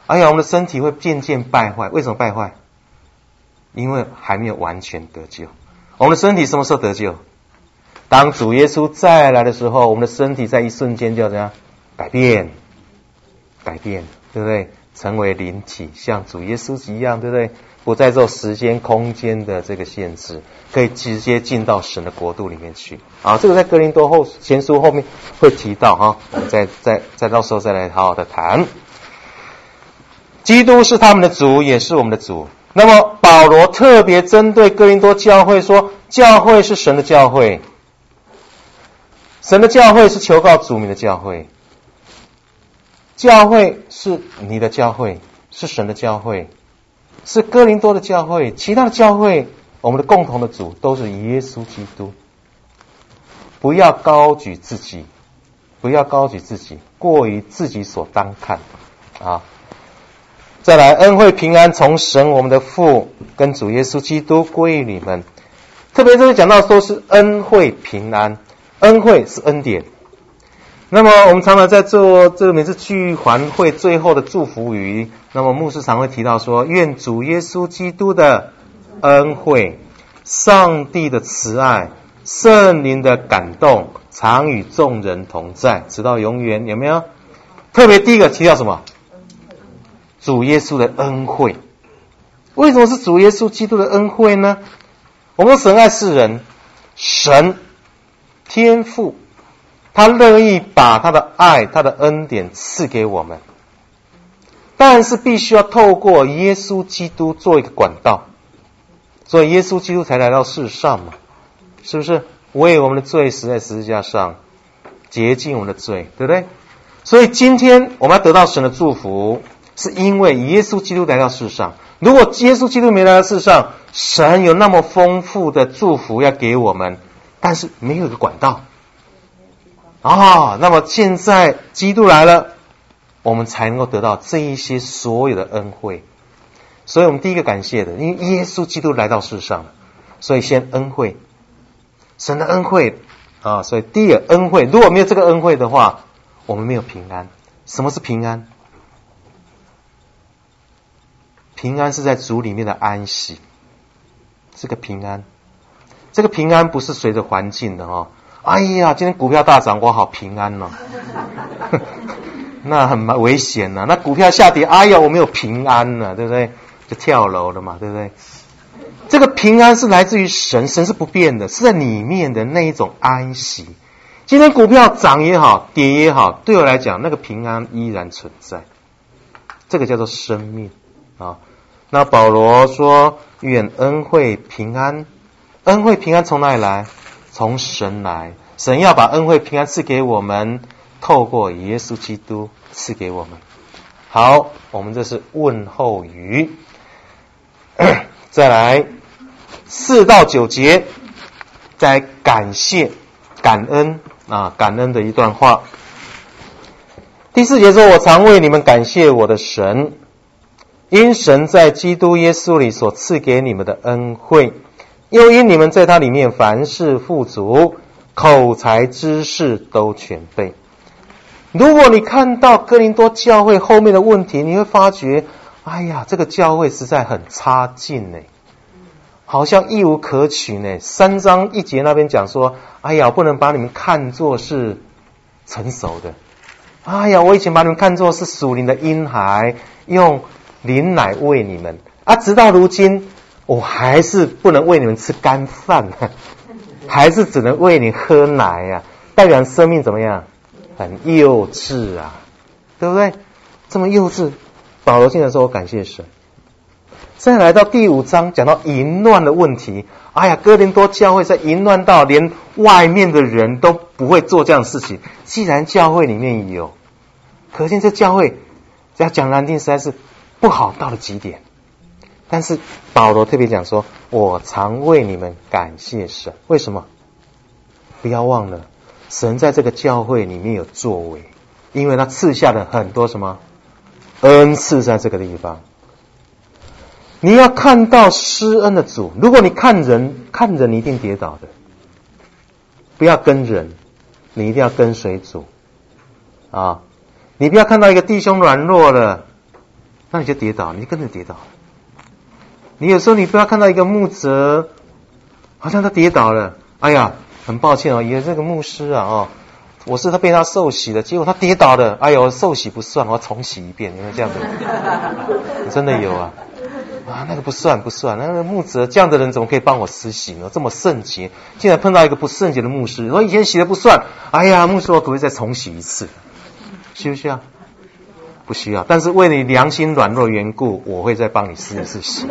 哎呀，我们的身体会渐渐败坏。为什么败坏？因为还没有完全得救。我们的身体什么时候得救？当主耶稣再来的时候，我们的身体在一瞬间就要怎样改变？改变，对不对？成为灵体，像主耶稣一样，对不对？不再受时间、空间的这个限制，可以直接进到神的国度里面去。啊，这个在哥林多后前书后面会提到哈，我们再再再到时候再来好好的谈。基督是他们的主，也是我们的主。那么保罗特别针对哥林多教会说，教会是神的教会，神的教会是求告主名的教会，教会是你的教会，是神的教会，是哥林多的教会，其他的教会，我们的共同的主都是耶稣基督。不要高举自己，不要高举自己，过于自己所当看啊。再来，恩惠平安从神我们的父跟主耶稣基督归于你们。特别这里讲到说是恩惠平安，恩惠是恩典。那么我们常常在做这个每次聚环会最后的祝福语，那么牧师常会提到说，愿主耶稣基督的恩惠、上帝的慈爱、圣灵的感动常与众人同在，直到永远。有没有？特别第一个提到什么？主耶稣的恩惠。为什么是主耶稣基督的恩惠呢？我们神爱世人，神天父他乐意把他的爱、他的恩典赐给我们，但是必须要透过耶稣基督做一个管道，所以耶稣基督才来到世上嘛，是不是？为我们的罪死在十字架上，洁净我们的罪，对不对？所以今天我们要得到神的祝福，是因为耶稣基督来到世上。如果耶稣基督没来到世上，神有那么丰富的祝福要给我们，但是没有一个管道啊。那么现在基督来了，我们才能够得到这一些所有的恩惠。所以我们第一个感谢的，因为耶稣基督来到世上，所以先恩惠，神的恩惠啊。所以第一个恩惠，如果没有这个恩惠的话，我们没有平安。什么是平安？平安是在主里面的安息，这个平安，这个平安不是随着环境的哦。哎呀，今天股票大涨，我好平安哦，那很危险呢、啊。那股票下跌，哎呀，我没有平安呢、啊，对不对？就跳楼了嘛，对不对？这个平安是来自于神，神是不变的，是在里面的那一种安息。今天股票涨也好，跌也好，对我来讲，那个平安依然存在，这个叫做生命啊。那保罗说，愿恩惠平安，恩惠平安从哪里来？从神来，神要把恩惠平安赐给我们，透过耶稣基督赐给我们。好，我们这是问候语。再来四到九节，再感谢感恩啊，感恩的一段话。第四节说，我常为你们感谢我的神，因神在基督耶稣里所赐给你们的恩惠，又因你们在他里面凡事富足，口才知识都全备。如果你看到哥林多教会后面的问题，你会发觉，哎呀，这个教会实在很差劲呢，好像一无可取呢。三章一节那边讲说，哎呀，不能把你们看作是成熟的。哎呀，我以前把你们看作是属灵的婴孩，用灵奶喂你们啊，直到如今，我还是不能喂你们吃干饭，还是只能喂你喝奶呀、啊，代表生命怎么样？很幼稚啊，对不对？这么幼稚，保罗竟然说我感谢神。再来到第五章，讲到淫乱的问题。哎呀，哥林多教会在淫乱到连外面的人都不会做这样的事情，既然教会里面有，可见这教会要讲难听实在是不好到了极点。但是保罗特别讲说，我常为你们感谢神。为什么？不要忘了，神在这个教会里面有作为，因为他赐下了很多什么恩赐在这个地方。你要看到施恩的主，如果你看人，看人你一定跌倒的。不要跟人，你一定要跟随主啊！你不要看到一个弟兄软弱了， 那你就跌倒，你就跟着跌倒。你有时候你不要看到一个牧者，好像他跌倒了，哎呀，很抱歉哦，以为这个牧师啊，哦，我是他被他受洗的，结果他跌倒了，哎呦，受洗不算，我要重洗一遍，有没有这样的？真的有啊。啊，那个不算不算，那个牧者这样的人怎么可以帮我施洗呢？这么圣洁，竟然碰到一个不圣洁的牧师，我以前洗的不算，哎呀，牧师我可不可以再重洗一次？需不需要？不需要。但是为你良心软弱的缘故，我会再帮你施一次洗。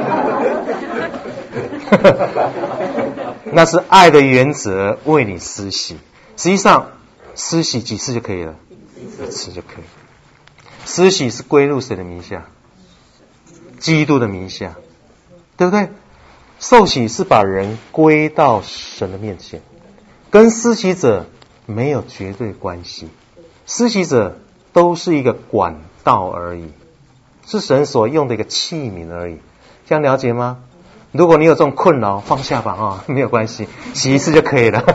那是爱的原则，为你施洗。实际上，施洗几次就可以了？一次就可以。施洗是归入谁的名下？基督的名下，对不对？受洗是把人归到神的面前，跟施洗者没有绝对关系，施洗者都是一个管道而已，是神所用的一个器皿而已，这样了解吗？如果你有这种困扰，放下吧啊、哦，没有关系，洗一次就可以了。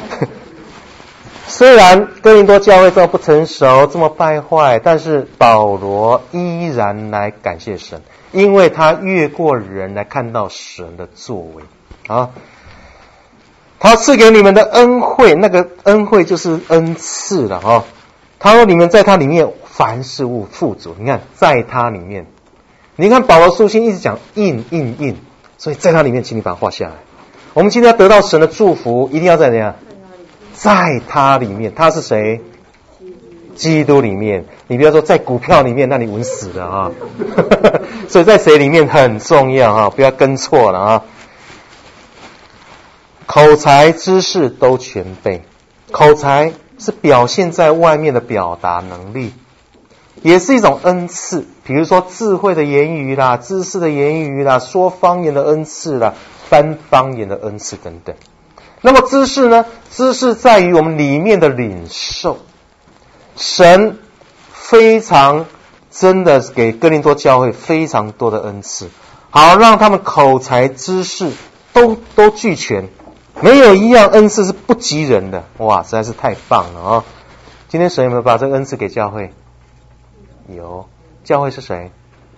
虽然哥林多教会这么不成熟，这么败坏，但是保罗依然来感谢神，因为他越过人来看到神的作为啊。他赐给你们的恩惠，那个恩惠就是恩赐了啊。他说你们在他里面凡事物富足，你看在他里面，你看保罗书信一直讲印印印，所以在他里面，请你把它画下来。我们今天要得到神的祝福，一定要在怎样？在他里面。他是谁？基督里面。你不要说在股票里面，那你稳死了啊！所以在谁里面很重要啊，不要跟错了啊。口才知识都全备，口才是表现在外面的表达能力，也是一种恩赐，比如说智慧的言语啦，知识的言语啦，说方言的恩赐啦，翻方言的恩赐等等。那么知识呢？知识在于我们里面的领受。神非常真的给哥林多教会非常多的恩赐，好让他们口才知识都都俱全，没有一样恩赐是不及人的。哇，实在是太棒了啊！今天神有没有把这个恩赐给教会？有。教会是谁？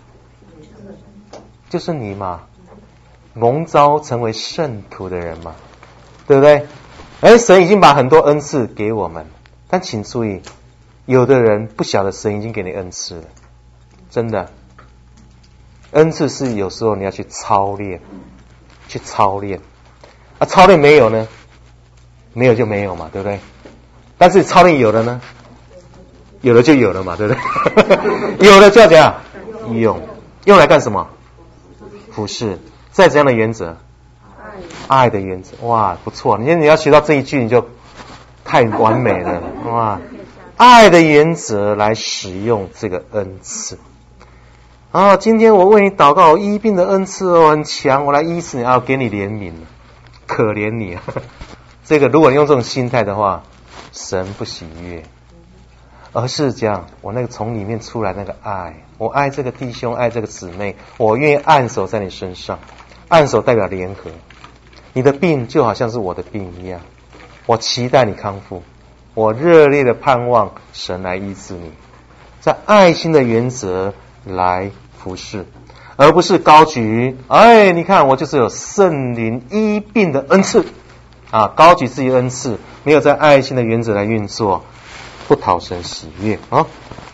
就是你嘛，蒙召成为圣徒的人嘛，对不对？哎，神已经把很多恩赐给我们，但请注意，有的人不晓得神已经给你恩赐了，真的。恩赐是有时候你要去操练，去操练啊，操练没有呢？没有就没有嘛，对不对？但是操练有了呢？有了就有了嘛，对不对？有了就要怎样用？用来干什么？服事。在怎样的原则？爱的原则。哇，不错！你你要学到这一句，你就太完美了。哇，爱的原则来使用这个恩赐。啊，今天我为你祷告，医病的恩赐哦很强，我来医治你，啊，给你怜悯，可怜你。这个如果你用这种心态的话，神不喜悦。而是这样，我那个从里面出来那个爱，我爱这个弟兄，爱这个姊妹，我愿意按手在你身上，按手代表联合。你的病就好像是我的病一样，我期待你康复，我热烈的盼望神来医治你，在爱心的原则来服侍，而不是高举，哎，你看我就是有圣灵医病的恩赐啊，高举自己的恩赐，没有在爱心的原则来运作，不讨神喜悦啊！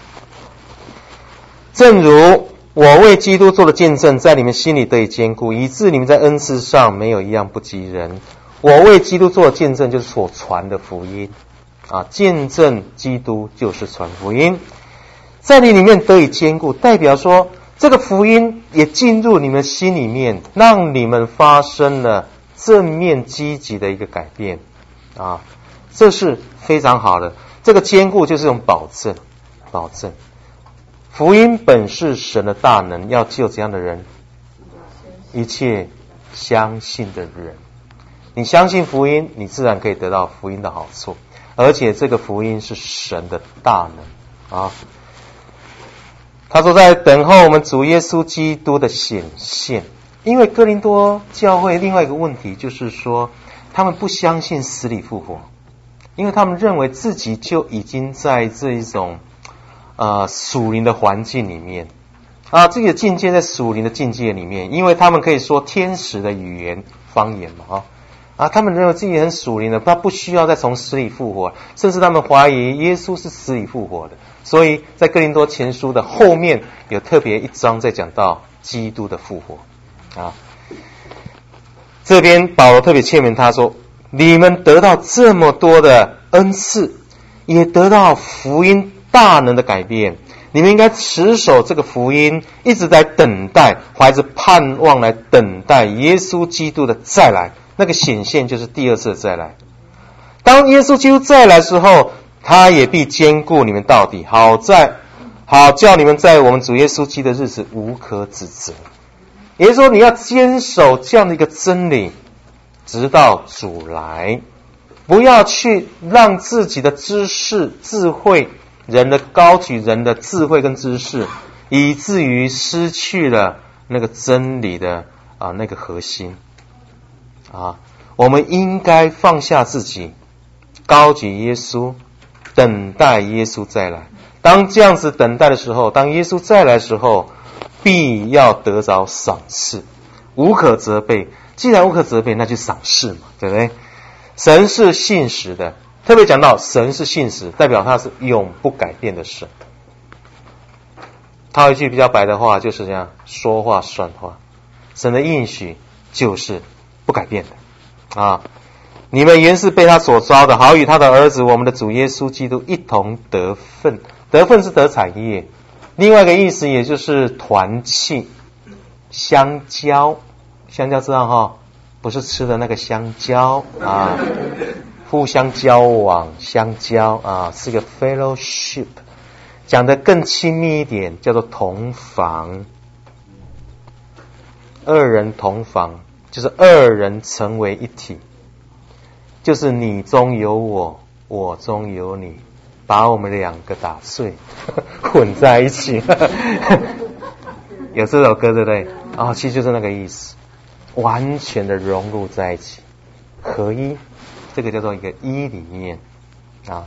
正如我为基督做的见证，在你们心里得以坚固，以致你们在恩赐上没有一样不及人。我为基督做的见证，就是所传的福音啊！见证基督就是传福音，在你里面得以坚固，代表说这个福音也进入你们心里面，让你们发生了正面积极的一个改变啊！这是非常好的。这个坚固就是一种保证，保证。福音本是神的大能，要救怎样的人？一切相信的人。你相信福音，你自然可以得到福音的好处，而且这个福音是神的大能啊！他说在等候我们主耶稣基督的显现。因为哥林多教会另外一个问题就是说，他们不相信死里复活，因为他们认为自己就已经在这一种呃属灵的环境里面， 啊，自己的境界在属灵的境界里面，因为他们可以说天使的语言方言嘛啊啊，他们认为自己很属灵的，他不需要再从死里复活，甚至他们怀疑耶稣是死里复活的。所以在哥林多前书的后面有特别一章在讲到基督的复活啊。这边保罗特别劝勉他说，你们得到这么多的恩赐，也得到福音大能的改变，你们应该持守这个福音，一直在等待，怀着盼望来等待耶稣基督的再来。那个显现就是第二次的再来。当耶稣基督再来的时候，他也必坚固你们到底，好在好叫你们在我们主耶稣基督的日子无可指责。也就是说，你要坚守这样的一个真理，直到主来，不要去让自己的知识、智慧，人的高举人的智慧跟知识，以至于失去了那个真理的啊那个核心啊。我们应该放下自己，高举耶稣，等待耶稣再来。当这样子等待的时候，当耶稣再来的时候，必要得着赏赐，无可责备。既然无可责备，那就赏赐嘛，对不对？神是信实的，特别讲到神是信实，代表他是永不改变的神。套一句比较白的话，就是这样，说话算话。神的应许就是不改变的啊！你们原是被他所招的，好与他的儿子我们的主耶稣基督一同得分。得分是得产业，另外一个意思也就是团契、相交。香蕉知道哈，不是吃的那个香蕉啊，互相交往、相交啊，是个 fellowship。讲得更亲密一点，叫做同房。二人同房，就是二人成为一体，就是你中有我，我中有你，把我们两个打碎，混在一起。有这首歌对不对？啊、哦，其实就是那个意思。完全的融入在一起，合一，这个叫做一个一理念啊。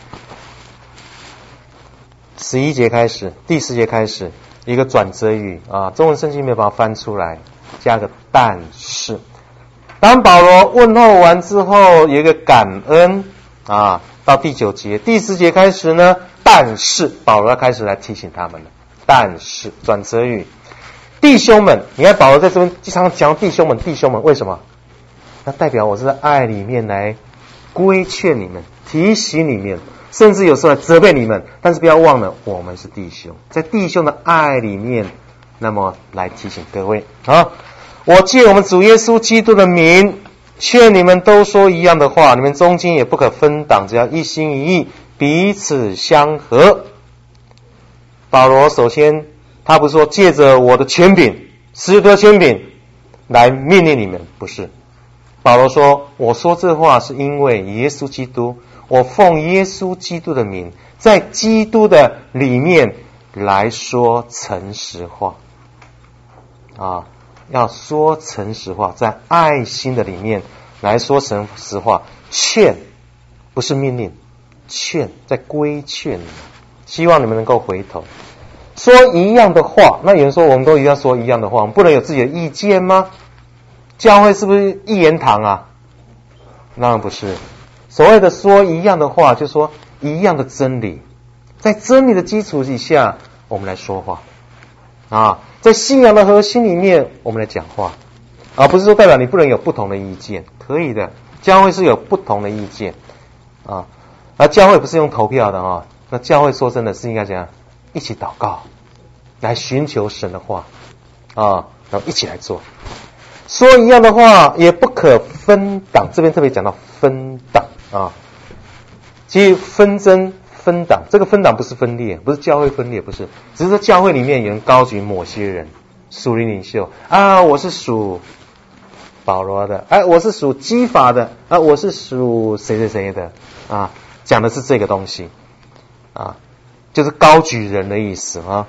十一节开始，第十节开始，一个转折语啊，中文圣经没有把它翻出来，加个但是。当保罗问候完之后，有一个感恩啊，到第九节、第十节开始呢，但是保罗要开始来提醒他们了。但是转折语。弟兄们，你看保罗在这边经常讲弟兄们，弟兄们，为什么？那代表我是在爱里面来规劝你们，提醒你们，甚至有时候来责备你们。但是不要忘了，我们是弟兄，在弟兄的爱里面，那么来提醒各位啊！我借我们主耶稣基督的名，劝你们都说一样的话，你们中间也不可分党，只要一心一意，彼此相合。保罗首先。他不是说借着我的权柄，使徒的权柄来命令你们，不是。保罗说，我说这话是因为耶稣基督，我奉耶稣基督的名，在基督的里面来说诚实话啊，要说诚实话，在爱心的里面来说诚实话，劝不是命令，劝在规劝你们，希望你们能够回头。说一样的话，那有人说我们都一样说一样的话，我们不能有自己的意见吗？教会是不是一言堂啊？当然不是。所谓的说一样的话，就是说一样的真理，在真理的基础之下，我们来说话啊，在信仰的核心里面，我们来讲话，而不是说代表你不能有不同的意见，可以的。教会是有不同的意见啊，而教会不是用投票的啊，那教会说真的是应该怎样？一起祷告，来寻求神的话啊，然后一起来做。说一样的话，也不可分党。这边特别讲到分党啊，其实纷争、分党，这个分党不是分裂，不是教会分裂，不是，只是说教会里面有人高举某些人，属灵领袖啊，我是属保罗的，哎、啊，我是属基法的，啊，我是属谁谁谁的啊，讲的是这个东西啊。就是高举人的意思啊。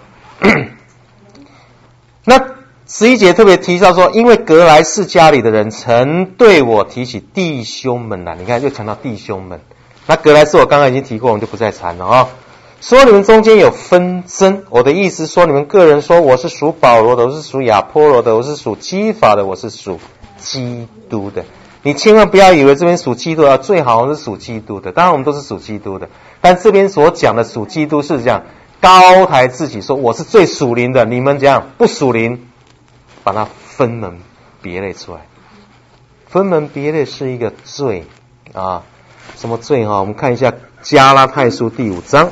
那十一节特别提到说，因为格莱士家里的人曾对我提起弟兄们来，你看又强调弟兄们。那格莱士我刚刚已经提过，我们就不再谈了啊。 说你们中间有纷争，我的意思说你们个人说我是属保罗的，我是属亚波罗的，我是属基法的，我是属基督的。你千万不要以为这边属基督啊，最好是属基督的。当然我们都是属基督的，但这边所讲的属基督是这样高抬自己，说我是最属灵的，你们这样不属灵，把它分门别类出来。分门别类是一个罪啊，什么罪哈？我们看一下加拉太书第五章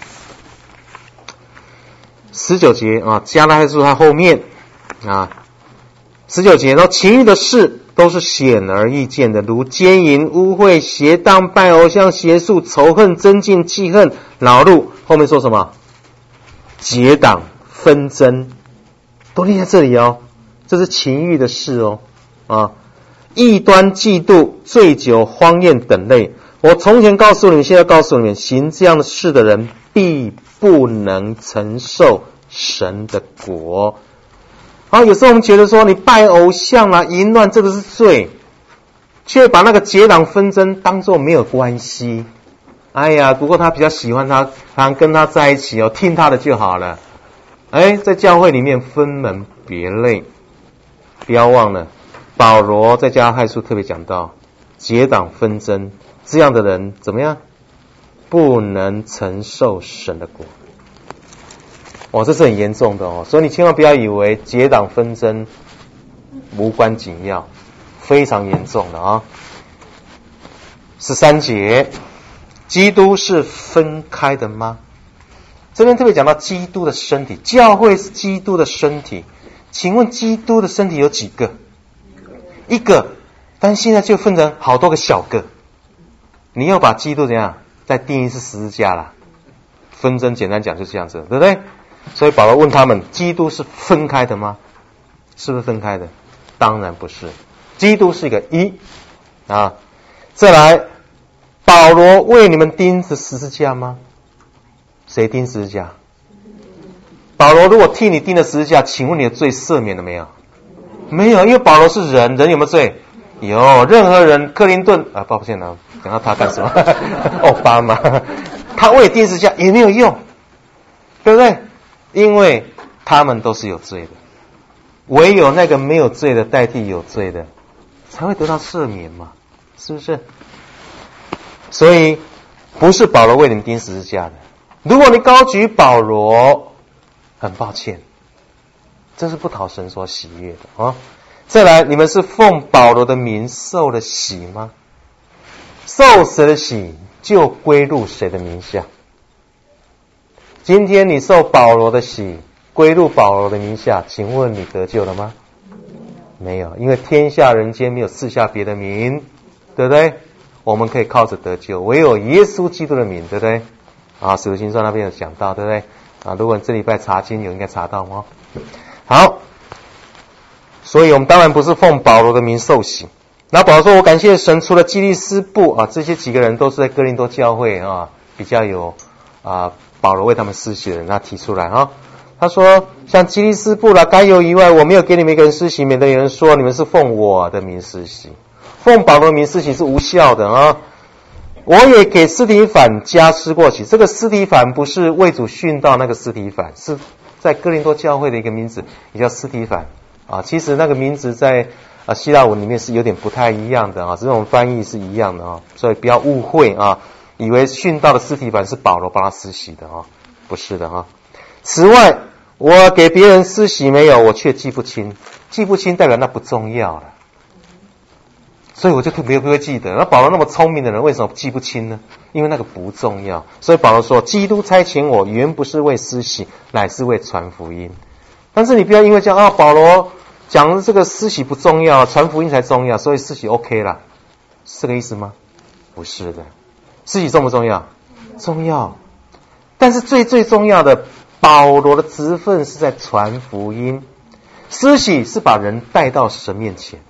十九节啊，加拉太书它后面啊，十九节，然后情欲的事都是显而易见的，如奸淫、污秽、邪荡、拜偶像、邪术、仇恨、争竞、记恨、恼怒。后面说什么？结党、纷争，都列在这里哦。这是情欲的事哦啊。异端、嫉妒、醉酒、荒宴等类。我从前告诉你们，现在告诉你们，行这样的事的人必不能承受神的国。好，有时候我们觉得说你拜偶像啊、淫乱，这个是罪，却把那个结党纷争当作没有关系。哎呀，不过他比较喜欢他，他跟他在一起哦，听他的就好了。哎，在教会里面分门别类，不要忘了，保罗在加拉太书特别讲到结党纷争，这样的人怎么样？不能承受神的国。哦，这是很严重的哦，所以你千万不要以为结党纷争无关紧要，非常严重的啊。十三节，基督是分开的吗？这边特别讲到基督的身体，教会是基督的身体。请问基督的身体有几个？一个，但现在就分成好多个小个。你要把基督怎样？再定义是十字架啦。纷争简单讲就是这样子，对不对？所以保罗问他们，基督是分开的吗？是不是分开的？当然不是，基督是一个一啊。再来，保罗为你们钉着十字架吗？谁钉十字架？保罗如果替你钉了十字架，请问你的罪赦免了没有？没有，因为保罗是人，人有没有罪？有，任何人，克林顿啊，抱歉啊，讲到他干什么？奥巴马，他为钉十字架也没有用，对不对？因为他们都是有罪的，唯有那个没有罪的代替有罪的，才会得到赦免嘛，是不是？所以不是保罗为你钉十字架的。如果你高举保罗，很抱歉，这是不讨神所喜悦的啊。再来，你们是奉保罗的名受了洗吗？受谁的洗，就归入谁的名下。今天你受保罗的洗，归入保罗的名下，请问你得救了吗？没有，因为天下人间没有赐下别的名，对不对？我们可以靠着得救，唯有耶稣基督的名，对不对？啊，使徒行传那边有讲到，对不对？啊，如果你这礼拜查经有应该查到哦。好，所以我们当然不是奉保罗的名受洗。那保罗说，我感谢神，除了基利斯布啊，这些几个人都是在哥林多教会啊比较有啊保罗为他们施洗的人，他提出来啊。他说，像基利斯布啦、该犹以外，我没有给你们一个人施洗，免得有人说你们是奉我的名施洗。奉保罗的名施洗是无效的啊。我也给司提反家施过洗，这个司提反不是为主殉道那个司提反，是在哥林多教会的一个名字，也叫司提反啊。其实那个名字在啊希腊文里面是有点不太一样的啊，这种翻译是一样的啊，所以不要误会啊，以为殉道的司提反是保罗帮他施洗的啊，不是的啊。此外，我给别人施洗没有，我却记不清，记不清代表那不重要了。所以我就特别不会记得。那保罗那么聪明的人，为什么记不清呢？因为那个不重要。所以保罗说，基督差遣我，原不是为施洗，乃是为传福音。但是你不要因为这样啊，保罗讲这个施洗不重要，传福音才重要，所以施洗 OK 啦，是这个意思吗？不是的。施洗重不重要？重要。但是最最重要的，保罗的职分是在传福音，施洗是把人带到神面前。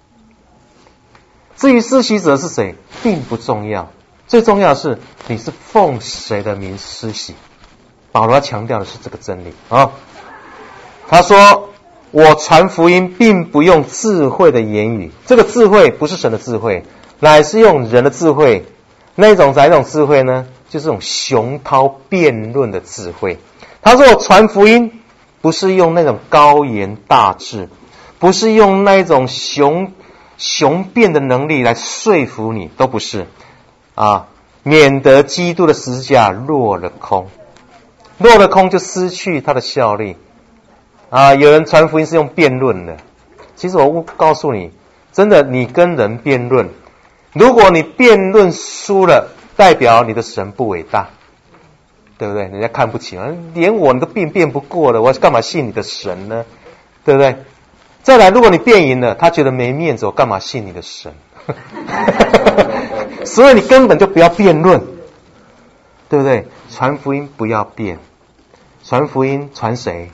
至于施洗者是谁，并不重要，最重要的是你是奉谁的名施洗。保罗强调的是这个真理啊。他说，我传福音并不用智慧的言语，这个智慧不是神的智慧，乃是用人的智慧。那种哪一种智慧呢？ 就是这种雄涛辩论的智慧。他说我传福音不是用那种高言大志，不是用那种雄雄辩的能力来说服你，都不是啊，免得基督的十字架落了空，落了空就失去它的效力啊。有人传福音是用辩论的，其实我告诉你，真的，你跟人辩论，如果你辩论输了，代表你的神不伟大，对不对？人家看不起，连我都辩辩不过了，我干嘛信你的神呢？对不对？再来，如果你辩赢了，他觉得没面子，我干嘛信你的神？所以你根本就不要辩论，对不对？传福音不要辩，传福音传谁？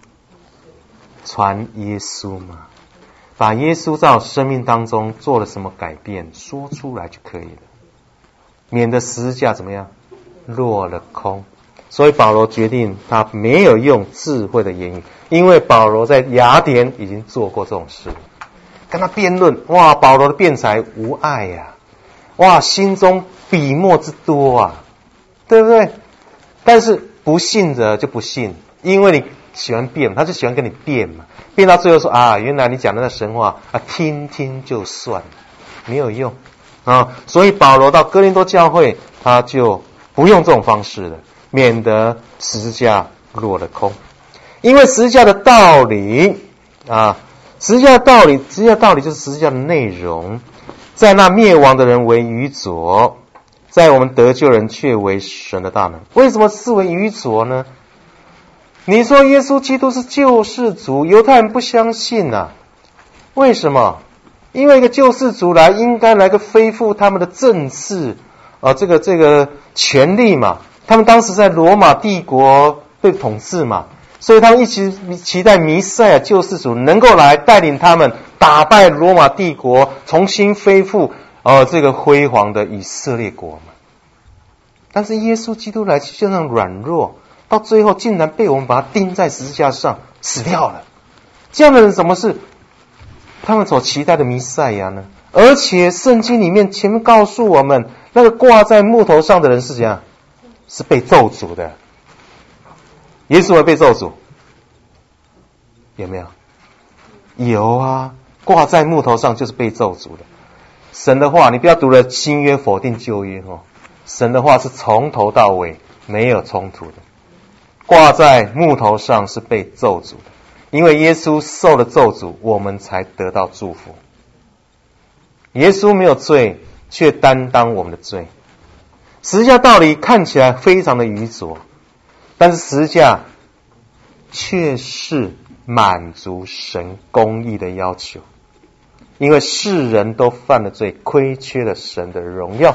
传耶稣嘛，把耶稣在我生命当中做了什么改变，说出来就可以了，免得十字架怎么样落了空。所以保罗决定他没有用智慧的言语，因为保罗在雅典已经做过这种事，跟他辩论，哇，保罗的辩才无碍呀、啊，哇，心中笔墨之多啊，对不对？但是不信者就不信，因为你喜欢辩，他就喜欢跟你辩嘛，辩到最后说啊，原来你讲的那神话啊，听听就算，没有用啊。所以保罗到哥林多教会，他就不用这种方式了，免得十字架落了空。因为十字架的道理啊，十字架的道理，十字架的道理就是十字架的内容，在那灭亡的人为愚拙，在我们得救人却为神的大能。为什么视为愚拙呢？你说耶稣基督是救世主，犹太人不相信啊。为什么？因为一个救世主来，应该来个恢复他们的政治啊，这个这个权力嘛。他们当时在罗马帝国被统治嘛，所以他们一直期待弥赛亚救世主能够来带领他们打败罗马帝国，重新恢复呃这个辉煌的以色列国嘛。但是耶稣基督来就那样软弱，到最后竟然被我们把他钉在十字架上死掉了。这样的人怎么是他们所期待的弥赛亚呢？而且圣经里面前面告诉我们，那个挂在木头上的人是怎样？是被咒诅的。耶稣会被咒诅？有没有？有啊，挂在木头上就是被咒诅的。神的话，你不要读了新约否定旧约哦。神的话是从头到尾没有冲突的。挂在木头上是被咒诅的，因为耶稣受了咒诅，我们才得到祝福。耶稣没有罪，却担当我们的罪。十字架道理看起来非常的愚拙，但是十字架却是满足神公义的要求，因为世人都犯了罪，亏缺了神的荣耀。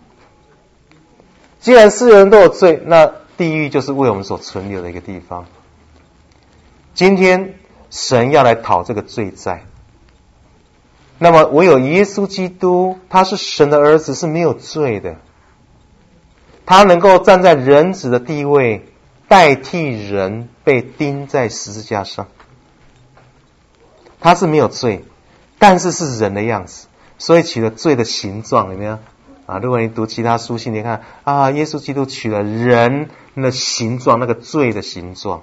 既然世人都有罪，那地狱就是为我们所存留的一个地方。今天神要来讨这个罪债，那么唯有耶稣基督，他是神的儿子，是没有罪的，他能够站在人子的地位，代替人被钉在十字架上。他是没有罪，但是是人的样子，所以取了罪的形状，有没有啊？如果你读其他书信，你看啊，耶稣基督取了人的形状，那个罪的形状，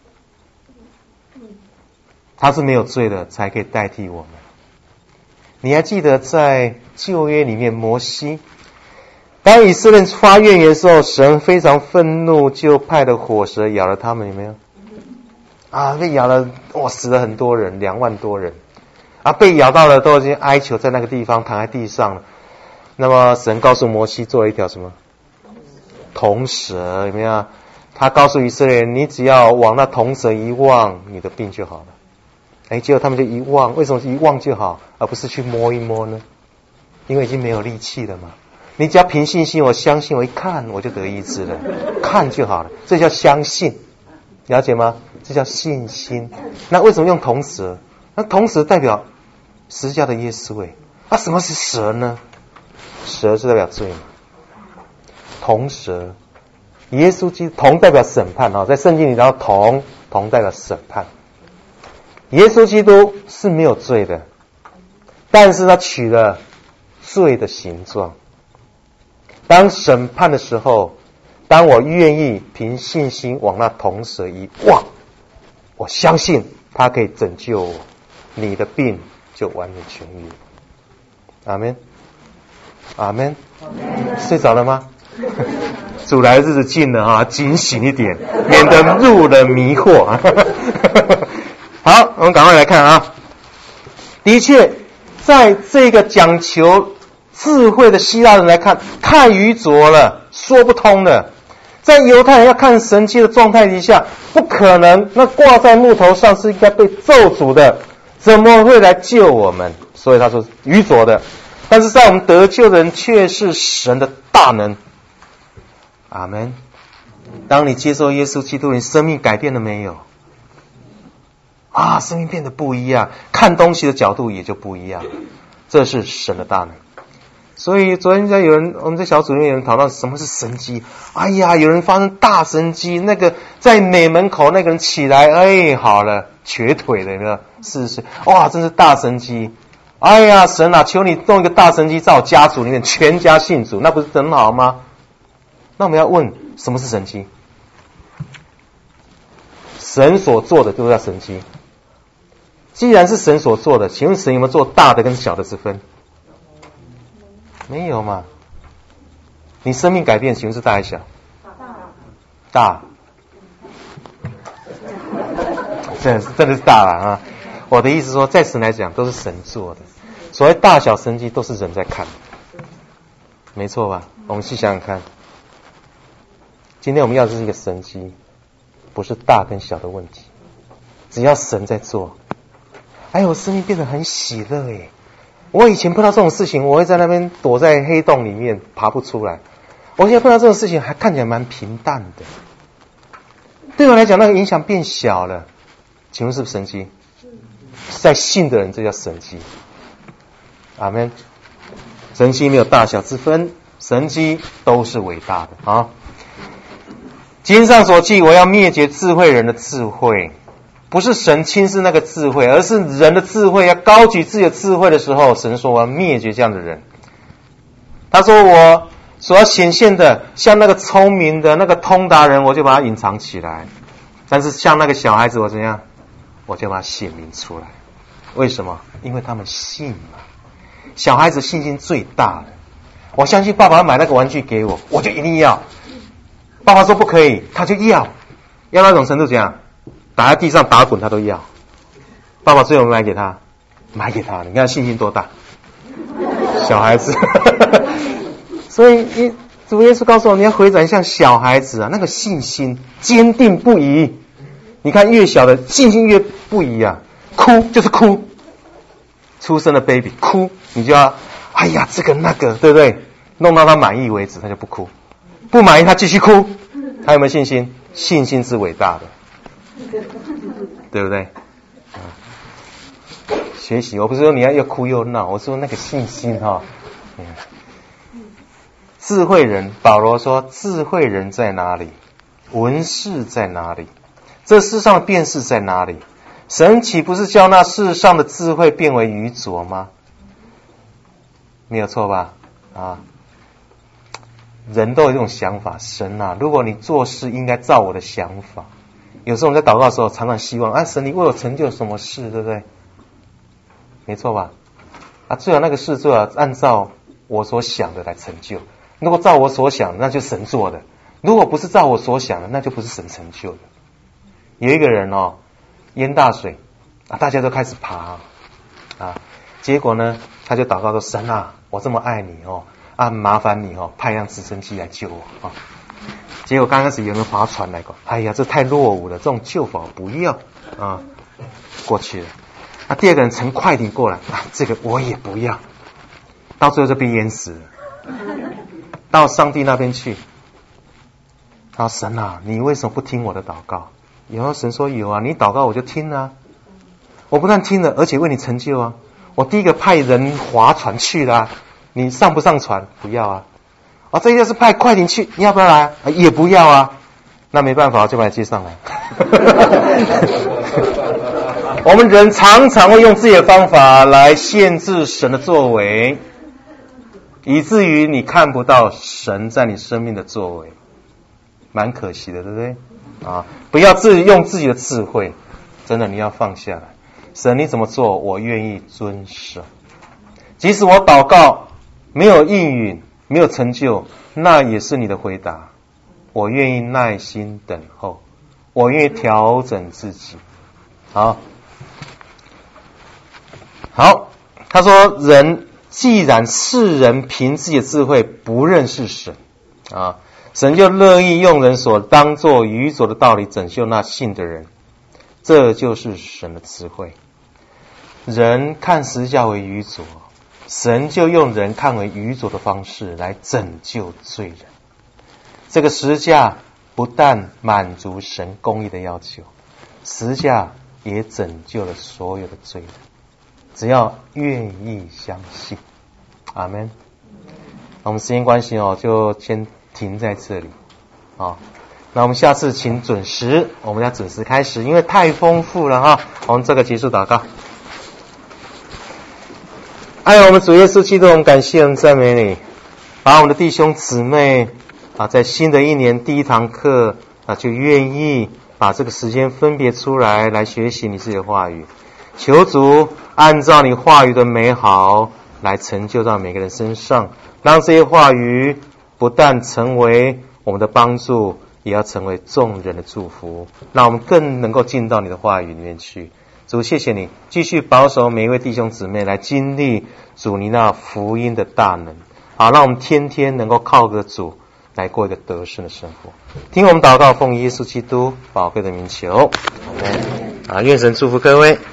他是没有罪的，才可以代替我们。你还记得在旧约里面，摩西当以色列人发怨言的时候，神非常愤怒，就派了火蛇咬了他们，有没有？啊，被咬了，哇，死了很多人，两万多人啊，被咬到了都已经哀求在那个地方躺在地上了。那么神告诉摩西做了一条什么铜蛇，有没有？他告诉以色列人，你只要往那铜蛇一望，你的病就好了。哎，结果他们就一望，为什么一望就好，而不是去摸一摸呢？因为已经没有力气了嘛。你只要凭信心，我相信，我一看我就得医治了，看就好了，这叫相信，了解吗？这叫信心。那为什么用铜蛇？那铜蛇代表十字架的耶稣，哎，那什么是蛇呢？蛇是代表罪嘛？铜蛇，耶稣基督，铜代表审判啊，在圣经里，然后铜铜代表审判。耶稣基督是没有罪的，但是他取了罪的形状。 当审判的时候，当我愿意凭信心往那铜蛇一望，我相信他可以拯救我，你的病就完全痊愈。阿们，阿们，睡着了吗？主来的日子近了啊，警醒一点，免得入了迷惑。好，我们赶快来看啊。的确，在这个讲求智慧的希腊人来看，太愚拙了，说不通的。在犹太人要看神迹的状态底下，不可能，那挂在木头上是应该被咒诅的，怎么会来救我们？所以他说愚拙的。但是在我们得救的人却是神的大能。阿们。当你接受耶稣基督，你生命改变了没有？啊，生命变得不一样，看东西的角度也就不一样。这是神的大能。所以昨天在有人，我们在小组里面有人讨论什么是神迹。哎呀，有人发生大神迹，那个在美门口那个人起来，哎，好了，瘸腿的那个四十岁，哇，真是大神迹。哎呀，神啊，求你弄一个大神迹在我家族里面，全家信主，那不是很好吗？那我们要问，什么是神迹？神所做的都叫神迹。既然是神所做的，请问神有没有做大的跟小的之分？没有嘛？你生命改变，请问是大还是小？大。真的是真的是大了啊！我的意思说，在神来讲都是神做的，所谓大小神迹都是人在看，没错吧？我们细想想看，今天我们要的是一个神迹，不是大跟小的问题，只要神在做，哎呦，我生命变得很喜乐耶！我以前碰到这种事情，我会在那边躲在黑洞里面爬不出来。我现在碰到这种事情，还看起来蛮平淡的。对我来讲，那个影响变小了。请问是不是神迹？在信的人，这叫神迹。阿们。神迹没有大小之分，神迹都是伟大的啊。经上所记，我要灭绝智慧人的智慧。不是神轻视那个智慧，而是人的智慧要高举自己的智慧的时候，神说我要灭绝这样的人。他说我所要显现的，像那个聪明的那个通达人，我就把它隐藏起来；但是像那个小孩子，我怎样，我就把它显明出来。为什么？因为他们信嘛。小孩子信心最大了。我相信爸爸要买那个玩具给我，我就一定要。爸爸说不可以，他就要，要到那种程度怎样？打在地上打滚他都要。爸爸最后买给他，买给他，你看信心多大，小孩子。所以主耶稣告诉我，你要回转像小孩子啊，那个信心坚定不移。你看越小的信心越不移啊，哭就是哭，出生的 baby 哭，你就要哎呀这个那个，对不对？弄到他满意为止，他就不哭，不满意他继续哭。他有没有信心？信心是伟大的。对不对？啊，学习，我不是说你要又哭又闹，我说那个信心哈、哦嗯。智慧人，保罗说，智慧人在哪里？文士在哪里？这世上的辨识在哪里？神岂不是叫那世上的智慧变为愚拙吗？没有错吧？啊，人都有这种想法，神啊，如果你做事应该照我的想法。有时候我们在祷告的时候，常常希望，啊，神你为我成就什么事，对不对？没错吧？啊，最好那个事最好按照我所想的来成就。如果照我所想，那就神做的；如果不是照我所想的，那就不是神成就的。有一个人哦，淹大水啊，大家都开始爬啊，结果呢，他就祷告说：神啊，我这么爱你哦，啊，麻烦你哦，派一辆直升机来救我啊。结果刚开始有人划船来过，哎呀，这太落伍了，这种救法不要啊，过去了。那、啊、第二个人乘快艇过来，啊，这个我也不要，到最后就被淹死了。到上帝那边去，他说：神啊，你为什么不听我的祷告？有啊，神说有啊，你祷告我就听啊，我不但听了，而且为你成就啊。我第一个派人划船去了、啊，你上不上船？不要啊。啊，这个是派快艇去，你要不要来？啊、也不要啊。那没办法，就把你接上来。我们人常常会用自己的方法来限制神的作为。 以至于你看不到神在你生命的作为，蛮可惜的，对不对？啊，不要自用自己的智慧，真的你要放下来。神你怎么做，我愿意遵守。即使我祷告没有应允，没有成就，那也是你的回答。我愿意耐心等候，我愿意调整自己。好，好，他说人既然世人凭自己的智慧不认识神啊，神就乐意用人所当作愚拙的道理拯救那信的人，这就是神的智慧。人看十字架为愚拙，神就用人看为愚拙的方式来拯救罪人。这个十字架不但满足神公义的要求，十字架也拯救了所有的罪人，只要愿意相信。阿们。我们时间关系哦，就先停在这里啊。那我们下次请准时，我们要准时开始，因为太丰富了哈。我们这个结束祷告。哎呀，我们主耶稣基督，我们感谢我们赞美你，把我们的弟兄姊妹啊，在新的一年第一堂课啊，就愿意把这个时间分别出来，来学习你自己的话语。求主按照你话语的美好来成就到每个人身上，让这些话语不但成为我们的帮助，也要成为众人的祝福，让我们更能够进到你的话语里面去。主，谢谢你继续保守每一位弟兄姊妹来经历主你那福音的大能，好，让我们天天能够靠着主来过一个得胜的生活。听我们祷告，奉耶稣基督宝贵的名求，阿们。啊，愿神祝福各位。